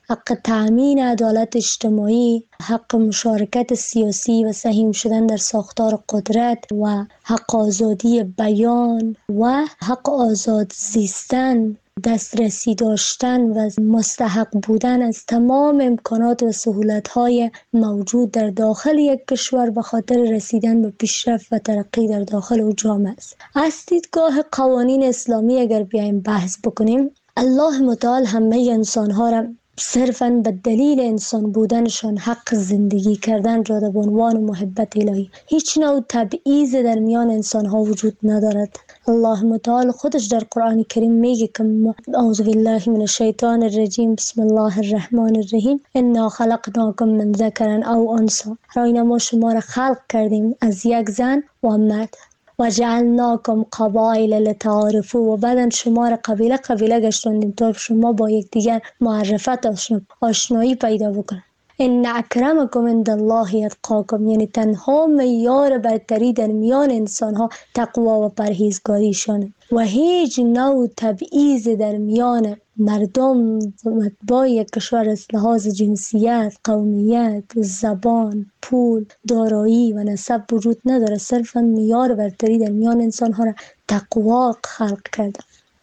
حق تأمین عدالت اجتماعی، حق مشارکت سیاسی و سهیم شدن در ساختار قدرت و حق آزادی بیان و حق آزاد زیستن، دسترسی داشتن و مستحق بودن از تمام امکانات و سهولت‌های موجود در داخل یک کشور به خاطر رسیدن به پیشرفت و ترقی در داخل او جامعه است. از دیدگاه قوانین اسلامی اگر بیایم بحث بکنیم، الله متعال همه انسان‌ها را صرفاً به دلیل انسان بودنشان حق زندگی کردن را به عنوان محبت الهی، هیچ نوع تبعیض در میان انسان‌ها وجود ندارد. الله متعال خودش در قرآن کریم میگه که اعوذ بالله من الشیطان الرجیم بسم الله الرحمن الرحیم انا خلقناکم من ذکر او انثی، راینا ما شما را خلق کردیم از یک زن و مرد و جعلناکم قبایل لتعارفوا، و بعدن شما را قبیله قبیله گشتاندیم تا شما با یکدیگر معرفت آشنایی پیدا بکنید. ان اکرمکم عند الله اتقاکم، یعنی تنها معیار برتری در میان انسان ها تقوا و پرهیزگاریشانه و هیچ نوع تبعیض در میان مردم با یک کشور از لحاظ جنسیت، قومیت، زبان، پول، دارایی و نسب وجود نداره. صرفا معیار برتری در میان انسان ها را تقوا خلق کرده.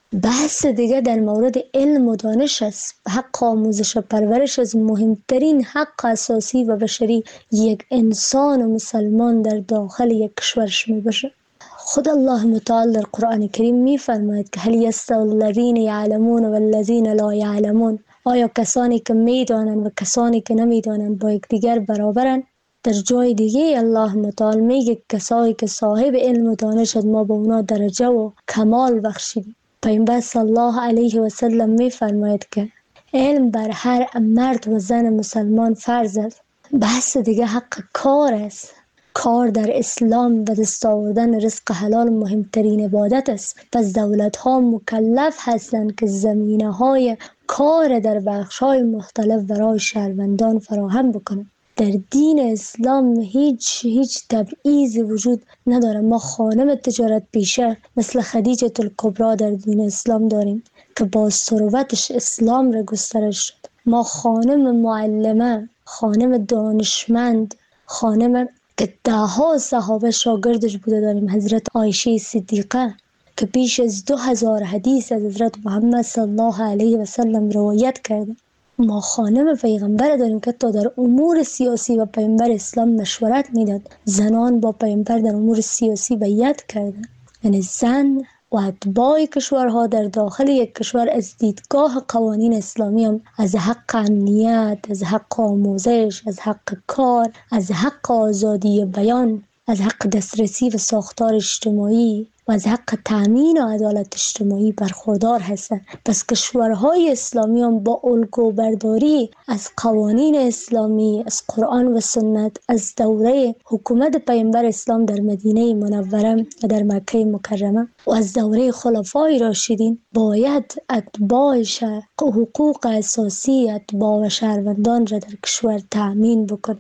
بحث دیگه در مورد علم و دانش است. حق آموزش و پرورش از مهمترین حق اساسی و بشری یک انسان و مسلمان در داخل یک کشورش می باشه. خود الله متعال در قرآن کریم می فرماید که هل یستوی الذین یعلمون و الذین لا یعلمون، آیا کسانی که می دانند و کسانی که نمی دانند با یکدیگر برابرند؟ در جای دیگه الله متعال میگه کسایی که صاحب علم و دانش ما با اونا درجه و کمال بخشیدیم. پیامبر صلی الله علیه و سلم می فرماید که علم بر هر مرد و زن مسلمان فرض است. بحث دیگه حق کار است. کار در اسلام به دست آوردن رزق حلال مهمترین عبادت است. پس دولت ها مکلف هستند که زمینه های کار در بخش های مختلف برای شهروندان فراهم بکنند. در دین اسلام هیچ هیچ تبعیض وجود نداره. ما خانم تجارت پیشه مثل خدیجه الکبری در دین اسلام داریم که با ثروتش اسلام را گسترش شد. ما خانم معلمه، خانم دانشمند، خانم که ده ها صحابه شاگردش بوده داریم، حضرت عایشه صدیقه که بیش از دو هزار حدیث از حضرت محمد صلی الله علیه و سلم روایت کرده. ما خانم پیغمبر داریم که تا در امور سیاسی و پیغمبر اسلام مشورت میداد. زنان با پیغمبر در امور سیاسی بیعت کردند. یعنی زن و اتباع کشورها در داخل یک کشور از دیدگاه قوانین اسلامی هم از حق امنیت، از حق آموزش، از حق کار، از حق آزادی بیان، از حق دسترسی و ساختار اجتماعی و از حق تأمین و عدالت اجتماعی برخوردار هستند. پس کشورهای اسلامی هم با الگو برداری از قوانین اسلامی، از قرآن و سنت، از دوره حکومت پیامبر اسلام در مدینه منوره و در مکه مکرمه و از دوره خلفای راشدین باید اتباع حقوق اساسی اتباع و شهروندان را در کشور تأمین بکن.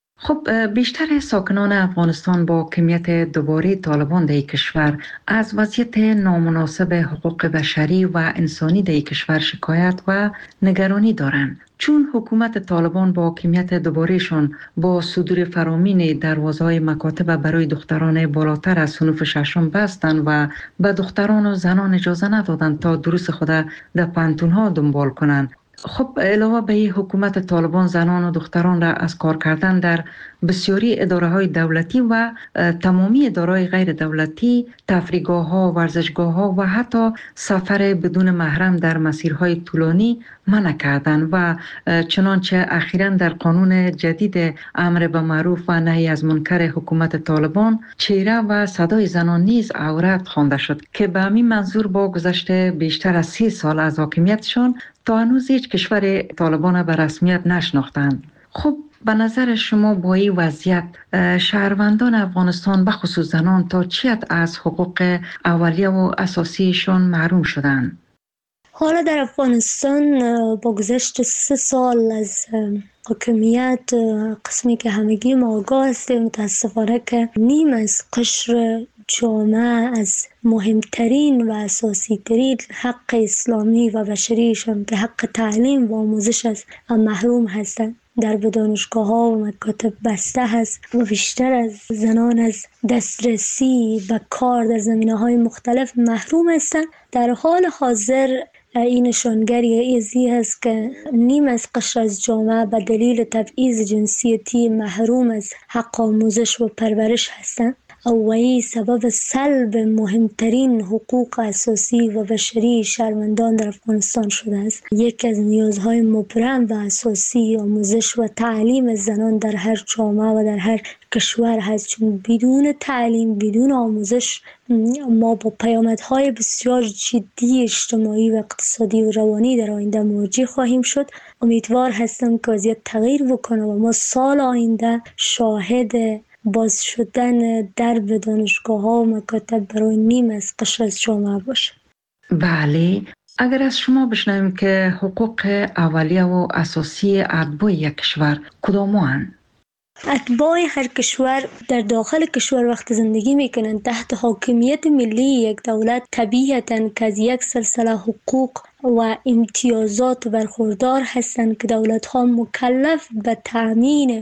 خب بیشتر ساکنان افغانستان با کمیت دوباره طالبان در کشور از وضعیت نامناسب حقوق بشری و انسانی در کشور شکایت و نگرانی دارند. چون حکومت طالبان با کمیت دوبارهشان با صدور فرامین دروازه‌های مکاتب برای دختران بالاتر از صنف ششم بستند و به دختران و زنان اجازه ندادند تا دروس خود در پانتون‌ها دنبال کنند. خب علاوه به حکومت طالبان زنان و دختران را از کار کردن در بسیاری اداره های دولتی و تمامی اداره های غیر دولتی، تفریحگاه ها، ورزشگاه ها و حتی سفر بدون محرم در مسیرهای طولانی منع کردند و چنانچه اخیراً در قانون جدید امر به معروف و نهی از منکر حکومت طالبان چهره و صدای زنان نیز عورت خوانده شد که به همین منظور با گذشت بیشتر از سی سال از حاکمیتشان تا هنوز هیچ کشور طالبان به رسمیت نشناختند. خب به نظر شما با این وضعیت شهروندان افغانستان به خصوص زنان تا چی حد از حقوق اولیه و اساسیشون محروم شدند؟ حالا در افغانستان با گذشت سه سال از حاکمیت قسمی که همگی ما آگاه هستیم متاسفانه که نیم از قشر جامعه از مهمترین و اساسی ترین حق اسلامی و بشریشان که حق تعلیم و آموزش است محروم هستند. در دانشگاه ها و مکاتب بسته هست و بیشتر از زنان از دسترسی و کار در زمینه های مختلف محروم هستند. در حال حاضر این نشانگری ازی هست که نیم از قشر از جامعه به دلیل تبعیض جنسیتی محروم از حق آموزش و پرورش هستند و این سبب سلب مهمترین حقوق اساسی و بشری شهروندان در افغانستان شده است. یکی از نیازهای مبرم و اساسی آموزش و تعلیم زنان در هر جامعه و در هر کشور هست، چون بدون تعلیم، بدون آموزش ما با پیامدهای بسیار جدی اجتماعی و اقتصادی و روانی در آینده مواجه خواهیم شد. امیدوار هستم که وضعیت تغییر بکنه و ما سال آینده شاهد باز شدن درب دانشگاه ها و مکاتب برای نیم از قشر از جامعه باشه. بله، اگر از شما بشنویم که حقوق اولیه و اساسی اتباع یک کشور کدام‌اند؟ اتباع هر کشور در داخل کشور وقت زندگی میکنند تحت حاکمیت ملی یک دولت، طبیعتاً که از یک سلسله حقوق و امتیازات برخوردار هستند که دولت ها مکلف به تأمین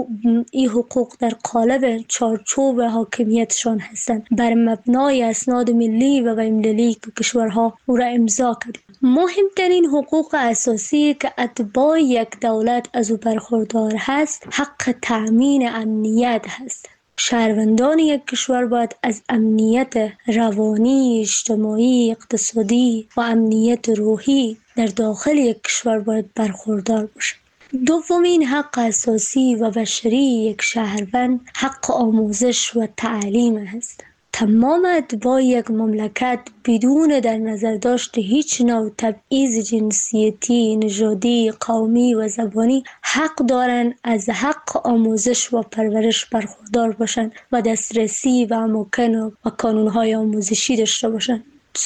این حقوق در قالب چارچوب حاکمیتشان هستند بر مبنای اسناد ملی و بین‌المللی که کشورها او را امضا کرده. مهمترین حقوق اساسی که اتباع یک دولت از او برخوردار هست حق تأمین امنیت هست. شهروندان یک کشور باید از امنیت روانی، اجتماعی، اقتصادی و امنیت روحی در داخل یک کشور باید برخوردار باشند. دومین حق اساسی و بشری یک شهروند حق آموزش و تعلیم است. تمام اتباع یک مملکت بدون در نظر داشت هیچ نوع تبعیض جنسیتی، نژادی، قومی و زبانی حق دارند از حق آموزش و پرورش برخوردار باشند و دسترسی و اماکن و کانون‌های آموزشی داشته باشند.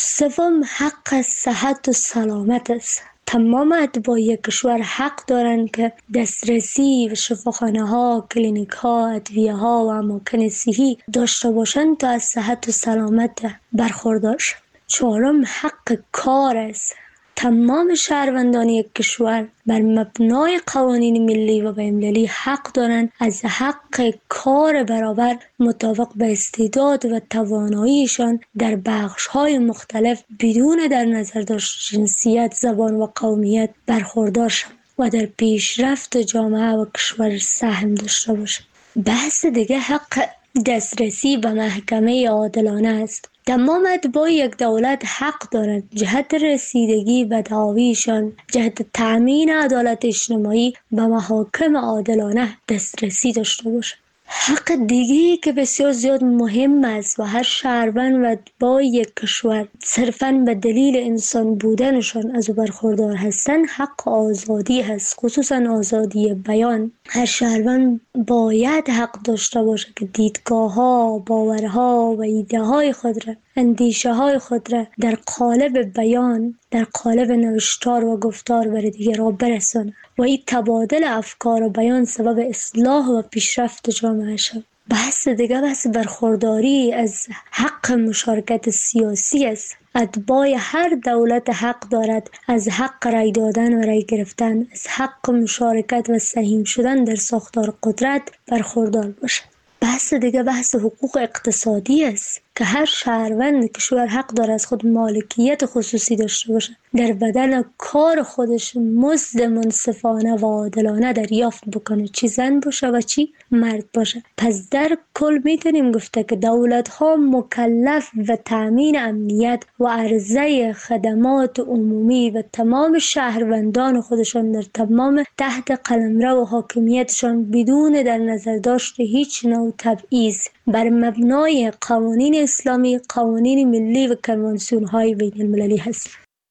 سوم حق صحت و سلامت است. تمام اتباع یک کشور حق دارند که دسترسی به شفاخانه ها، کلینیک ها، ادویه ها و اماکن صحی داشته باشند تا از صحت و سلامت برخوردار شوند. چهارم حق کار است. تمام شهروندان یک کشور بر مبنای قوانین ملی و بین‌المللی حق دارند از حق کار برابر مطابق به استعداد و تواناییشان در بخش‌های مختلف بدون در نظر داشت جنسیت، زبان و قومیت برخوردار شوند و در پیشرفت جامعه و کشور سهم داشته باشند. بحث دیگه حق دسترسی به محکمه عادلانه است. تمام اتباع یک دولت حق دارند جهت رسیدگی به دعاویشان، جهت تأمین عدالت اجتماعی به محاکم عادلانه دسترسی داشته باشند. حق دیگری که بسیار زیاد مهم است و هر شهروند و اتباع یک کشور صرفاً به دلیل انسان بودنشان از او برخوردار هستند حق آزادی هست، خصوصاً آزادی بیان. هر شهروند باید حق داشته باشه که دیدگاه ها، باورها و ایده های خود را، اندیشه های خود را در قالب بیان، در قالب نوشتار و گفتار بر دیگران برسانه و این تبادل افکار و بیان سبب اصلاح و پیشرفت جامعه شد. بحث دیگه بحث برخورداری از حق مشارکت سیاسی است. اتباع هر دولت حق دارد از حق رای دادن و رای گرفتن، از حق مشارکت و سهیم شدن در ساختار قدرت برخوردار باشد. بحث دیگه بحث حقوق اقتصادی است که هر شهروند کشور حق دارد از خود مالکیت خصوصی داشته باشد، در بدل کار خودش مزد منصفانه و عادلانه دریافت بکنه، چی زن باشه و چی مرد باشه. پس در کل میتونیم گفته که دولت ها مکلف و تامین امنیت و عرضه خدمات عمومی و تمام شهروندان خودشان در تمام تحت قلمرو و حاکمیتشان بدون در نظر داشت هیچ نوع تبعیض بر مبنای قوانین اسلامی، قوانین ملی و کنوانسیون های بین المللی هست.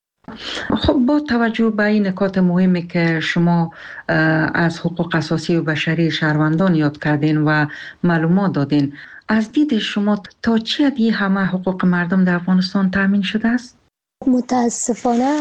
خب با توجه به این نکات مهمی که شما از حقوق اساسی و بشری شهروندان یاد کردین و معلومات دادین، از دید شما تا چه حدی همه حقوق مردم در افغانستان تامین شده است؟ متاسفانه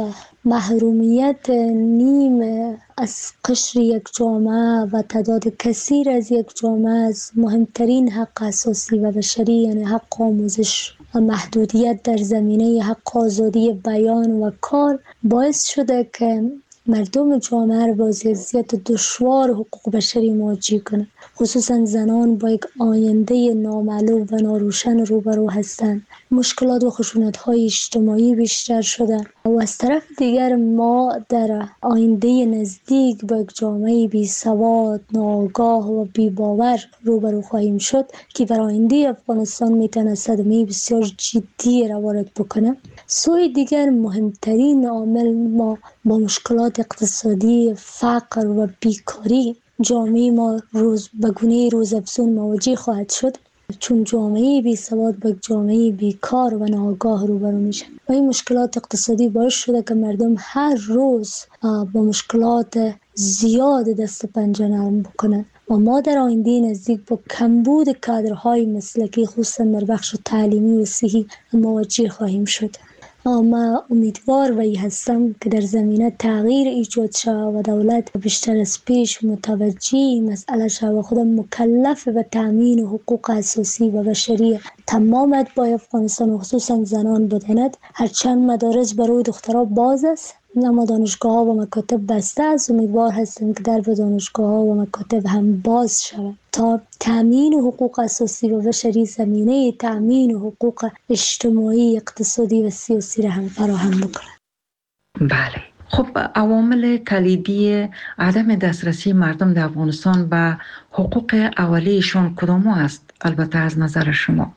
محرومیت نیم از قشر یک جامعه و تعداد کثیر از یک جامعه از مهمترین حق اساسی و بشری، یعنی حق آموزش و محدودیت در زمینه حق آزادی بیان و کار، باعث شده که مردم جامعه را با وضعیت دشوار حقوق بشری مواجه کنند. خصوصا زنان با یک آینده نامعلوم و ناروشن روبرو هستند. مشکلات و خشونت‌های اجتماعی بیشتر شده و از طرف دیگر ما در آینده نزدیک با یک جامعه بی سواد، ناآگاه و بی باور روبرو خواهیم شد که بر آینده افغانستان میتونه صدمه بسیار جدی را وارد بکنه. سوی دیگر مهمترین عامل ما با مشکلات اقتصادی، فقر و بیکاری جامعه ما روز به گونه روزافزون مواجه خواهد شد، چون جامعه بی سواد با جامعه بیکار و ناآگاه روبرو میشه و این مشکلات اقتصادی باعث شده که مردم هر روز با مشکلات زیاد دست پنجه نرم بکنن و ما در آینده نزدیک با کمبود کادرهای مسلکی خصوصا در بخش تعلیمی و صحی مواجه خواهیم شد. ما امیدوار و هستم که در زمینه تغییر ایجاد شود و دولت بیشتر از پیش متوجه مسئله شود و خود مکلف به تامین حقوق اساسی و بشری تمام اتباع افغانستان و خصوصا زنان بداند. هرچند مدارس برای دخترها باز است اما دانشگاه ها و مکاتب بسته است. امیدوار هستم که در دانشگاه ها و مکاتب هم باز شود تا تامین حقوق اساسی و بشری زمینه تامین حقوق اجتماعی، اقتصادی و سیاسی را هم فراهم بکنند. بله. خب عوامل کلیدی عدم دسترسی مردم در افغانستان به حقوق اولیه‌شان کدام است؟ البته از نظر شما.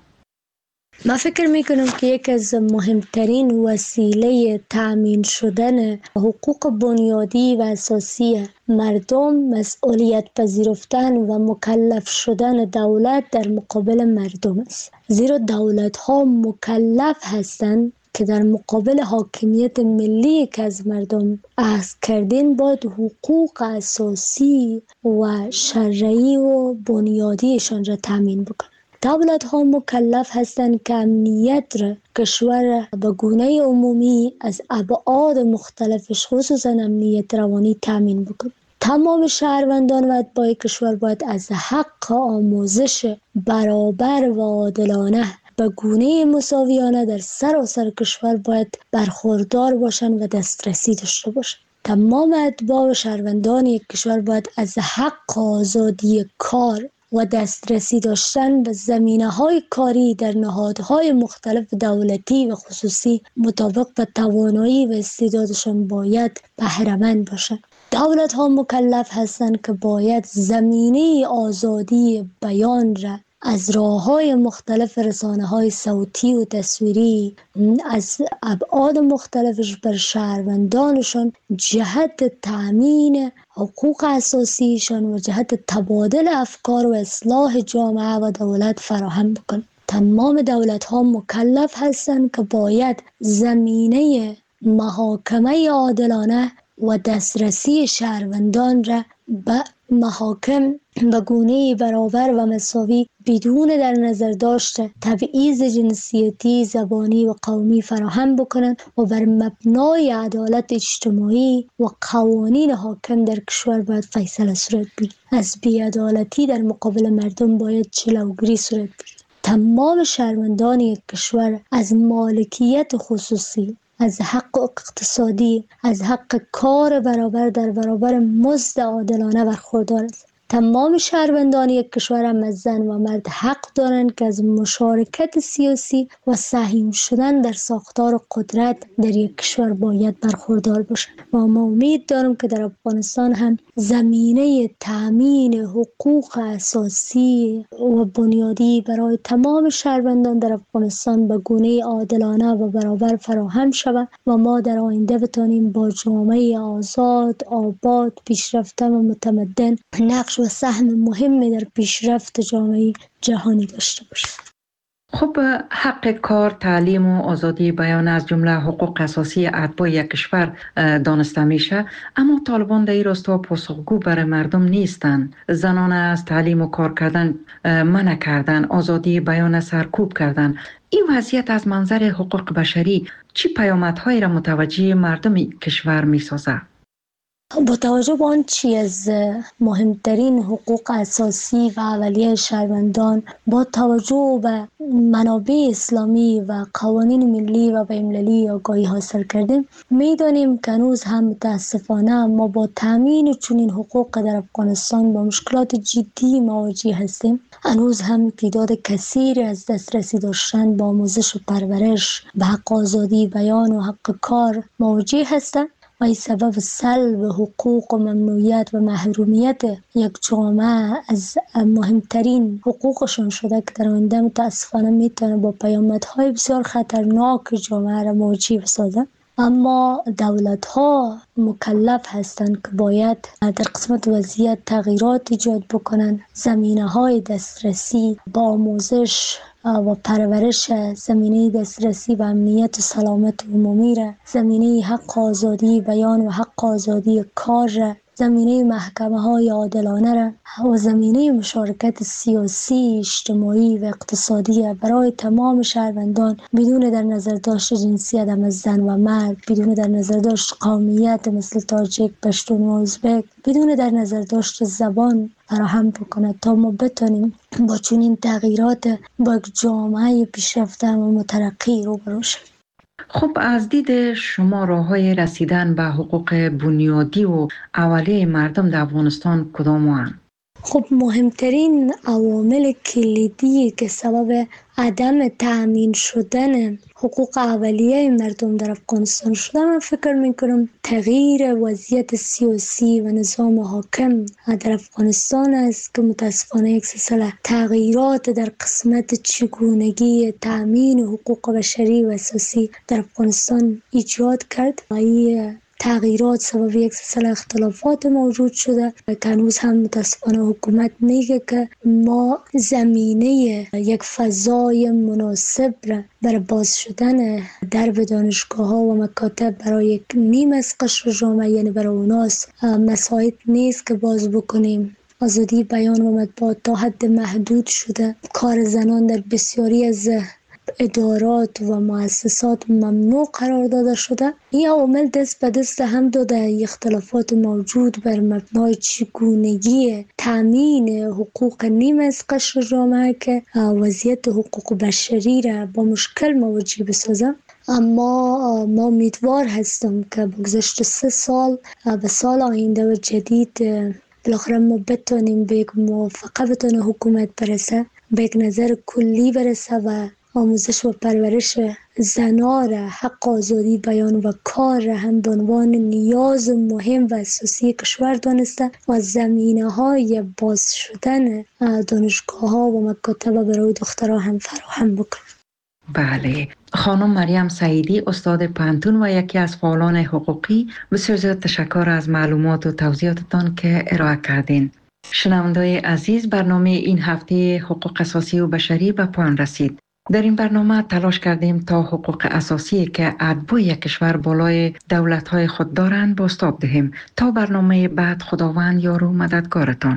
من فکر میکنم که یک از مهمترین وسیله تأمین شدن حقوق بنیادی و اساسی مردم مسئولیت پذیرفتن و مکلف شدن دولت در مقابل مردم است. زیرا دولت ها مکلف هستند که در مقابل حاکمیت ملی که از مردم اخذ کردن باید حقوق اساسی و شرعی و بنیادیشان را تأمین بکنند. دولت ها مکلف هستند که امنیت را کشور به گونه عمومی از ابعاد مختلفش خصوصا امنیت روانی تامین بکنند. تمام شهروندان و اتباع کشور باید از حق آموزش برابر و عادلانه به گونه مساویانه در سراسر کشور باید برخوردار باشند و دسترسی داشته باشند. تمام اتباع و شهروندان یک کشور باید از حق آزادی کار و دسترسی داشتن به زمینه‌های کاری در نهادهای مختلف دولتی و خصوصی مطابق به توانایی و استعدادشان باید بهره‌مند باشند. دولت‌ها مکلف هستند که باید زمینه آزادی بیان را از راه‌های مختلف رسانه‌های صوتی و تصویری از ابعاد مختلفش بر شهروندانشان جهت تأمین حقوق اساسیشان و جهت تبادل افکار و اصلاح جامعه و دولت فراهم بکنند. تمام دولت‌ها مکلف هستند که باید زمینه محاکمه عادلانه و دسترسی شهروندان را به محاکم به گونه برابر و مساوی بدون در نظر داشته تبعیض جنسیتی، زبانی و قومی فراهم بکنند و بر مبنای عدالت اجتماعی و قوانین حاکم در کشور باید فیصله صورت بگیرد. از بی‌عدالتی در مقابل مردم باید جلوگیری صورت بگیرد. تمام شهروندان یک کشور از مالکیت خصوصی، از حق اقتصادی، از حق کار برابر در برابر مزد عادلانه برخوردار است. تمام شهروندان یک کشور هم از زن و مرد حق دارند که از مشارکت سیاسی و سهیم شدن در ساختار قدرت در یک کشور باید برخوردار باشند. و ما امید دارم که در افغانستان هم زمینه تأمین حقوق اساسی و بنیادی برای تمام شهروندان در افغانستان به گونه عادلانه و برابر فراهم شود و ما در آینده بتانیم با جامعه آزاد، آباد، پیشرفته و متمدن نقش و سهم مهمی در پیشرفت جامعه جهانی داشته باشیم. خب حق کار، تعلیم و آزادی بیان از جمله حقوق اساسی اتباع یک کشور دانسته میشه، اما طالبان در این راستا پاسخگو برای مردم نیستند. زنان از تعلیم و کار کردن منع کردن، آزادی بیان سرکوب کردن. این وضعیت از منظر حقوق بشری چی پیامدهایی را متوجه مردم کشور میسازه؟ با توجه به آنچه از مهمترین حقوق اساسی و اولیه شهروندان، با توجه به منابع اسلامی و قوانین ملی و بین‌المللی آگاهی حاصل کردیم، میدانیم که هنوز هم متاسفانه ما با تامین چنین حقوق در افغانستان با مشکلات جدی مواجه هستیم. هنوز هم تعداد کثیری از دسترسی داشتن با آموزش و پرورش، به حق آزادی بیان و حق کار مواجه هستند و این سبب سلب حقوق و ممنوعیت و محرومیت یک جامعه از مهمترین حقوقشان شده که در آینده متاسفانه میتونه با پیامدهای بسیار خطرناک جامعه را مواجه بسازه. اما دولت ها مکلف هستند که باید در قسمت وضعیت تغییرات ایجاد بکنند. زمینه های دسترسی با آموزش و پرورش، زمینه دسترسی به امنیت و سلامت عمومی را، زمینه حق آزادی بیان و حق آزادی کار را، زمینه محکمه های عادلانه را و زمینه مشارکت سیاسی، اجتماعی و اقتصادی برای تمام شهروندان بدون در نظر داشت جنسیت هم از زن و مرد، بدون در نظر داشت قومیت مثل تاجیک، پشتون و ازبک، بدون در نظر داشت زبان فراهم بکنه تا ما بتونیم با چنین تغییرات با یک جامعه پیشرفته و مترقی روبرو شویم. خب از دید شما راه‌های رسیدن به حقوق بنیادی و اولیه مردم در افغانستان کدام هستند؟ خب مهمترین عوامل کلیدی که سبب عدم تأمین شدن حقوق اولیه مردم در افغانستان شده، من فکر میکنم تغییر وضعیت سیاسی و نظام حاکم در افغانستان است که متاسفانه یک سلسله تغییرات در قسمت چگونگی تأمین حقوق بشری و اساسی در افغانستان ایجاد کرد و این تغییرات سبب یک سلسله اختلافات موجود شده که هنوز هم متاسفانه حکومت میگه که ما زمینه یک فضای مناسب را برای باز شدن درب دانشگاه ها و مکاتب برای یک نیم از قشر جامعه، یعنی برای اوناس مساعد نیست که باز بکنیم. آزادی بیان و مطبوعات تا حد محدود شده، کار زنان در بسیاری از ادارات و مؤسسات ممنوع قرار داده شده. این عوامل دست به دست هم داده اختلافات موجود بر مبنای چگونگی تامین حقوق نیم از قشر جامعه که وضعیت حقوق بشری را با مشکل مواجه بسازه. اما ما امیدوار هستم که بگذشت سه سال به سال آینده و جدید بالاخره ما بتونیم به یک موافقه بتونه حکومت برسه، به یک نظر کلی برسه و آموزش و پرورش زنان را، حق آزادی بیان و کار را هم به عنوان نیاز مهم و اساسی کشور دانسته و زمینه های باز شدن دانشگاه ها و مکاتب برای دخترها هم فراهم بکنه. بله، خانم مریم سعیدی، استاد پانتون و یکی از فعالان حقوقی، بسیار زیاد تشکر از معلومات و توضیحاتتان که ارائه کردین. شنونده‌های عزیز، برنامه این هفته حقوق اساسی و بشری به پایان رسید. در این برنامه تلاش کردیم تا حقوق اساسی که اتباع یک کشور بالای دولت‌های خود دارند بازتاب دهیم. تا برنامه بعد، خداوند یار و مددگارتان.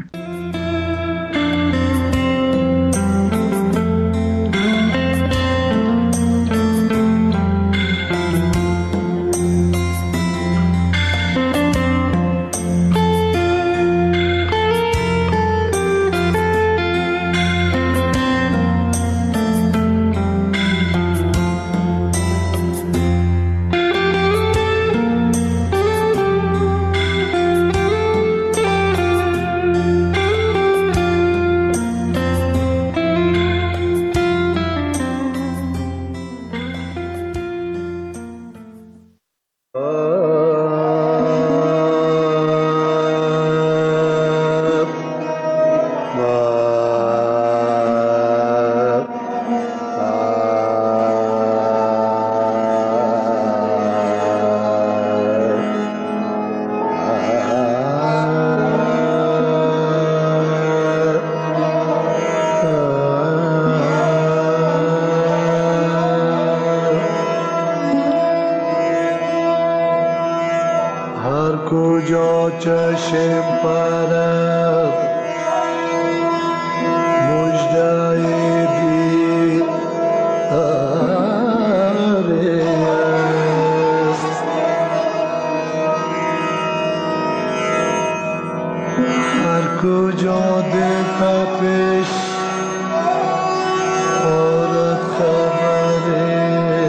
کجا چشم پرد مجده دی است. هر کجا دل تپش آرد خبری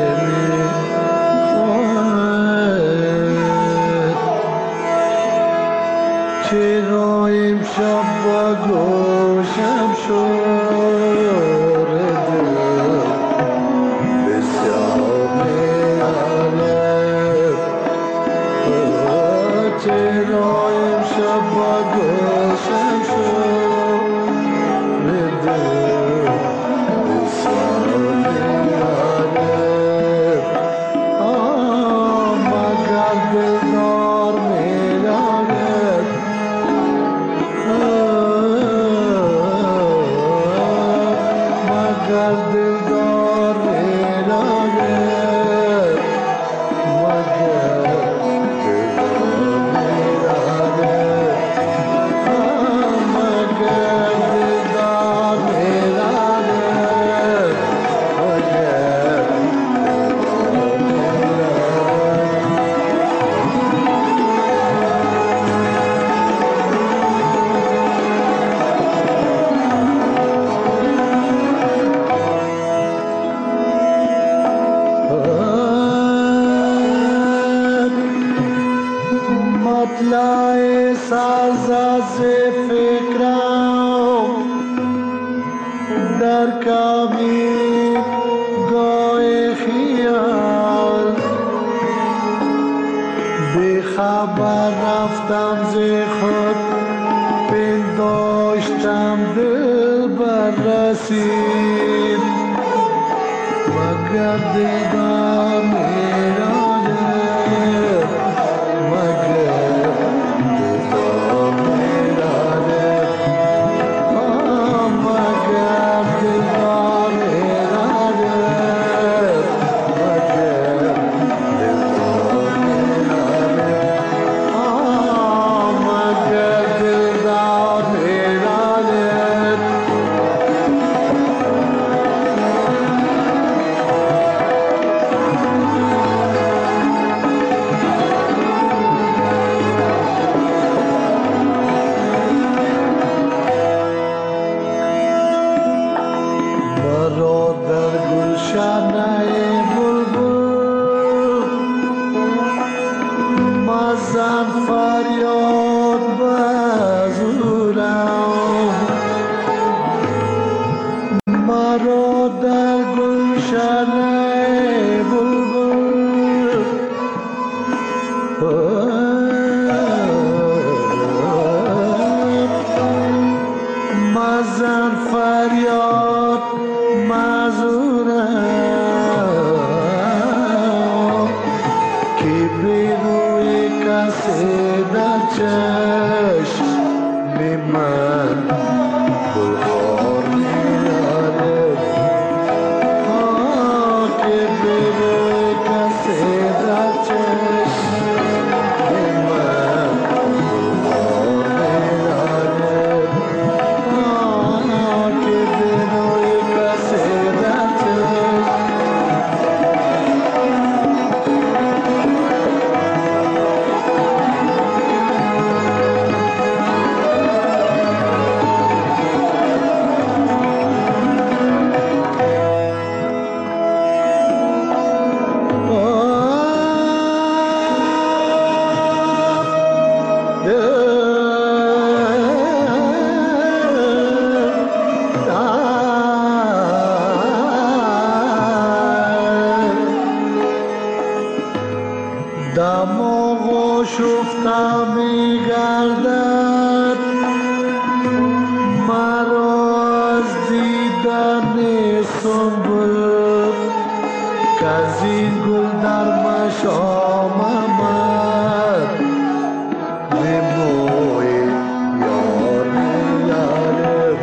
چرا امشب با گوشم شور دل بسیار می‌آید. چرا امشب با گوشم شور دل بسیار می‌آید. مگر دلدار می‌آید مگر دلدار می‌آید مگر دلدار می‌آید مگر دلدار می‌آید مگر مطلع ساز از فکرم در کمی گاه خیال بی خبر رفتم ز خود پنداشتم دل بررسید مگر دلدار می‌آید مگر دلدار می‌آید مگر دلدار می‌آید مگر دلدار می‌آید مگر دلدار می‌آید. برادر گلشنه بلبل مزن فریاد بزورم برادر گلشنه بلبل مزن فریاد مزورم که به روی کسی در چشم من گلخار می‌آید که به روی کسی در چشم من گلخار می‌آید که به روی کسی در چشم دماغ شفته می‌گردد مرا از دیدن سنبل کز این گل در مشام آمد نموی یار می‌آید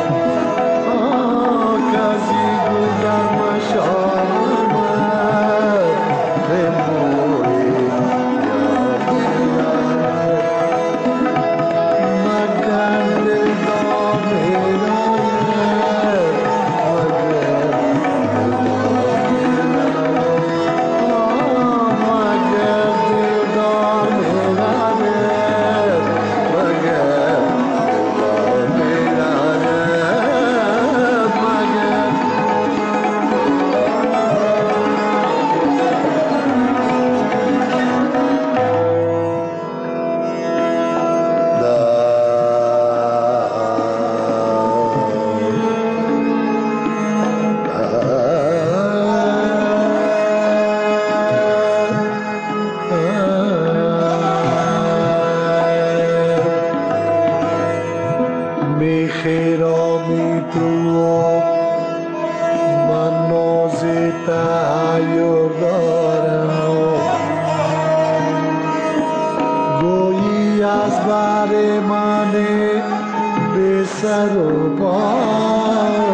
کز این گل در مشام آمد نموی یار می‌آید آره من بی سر و بال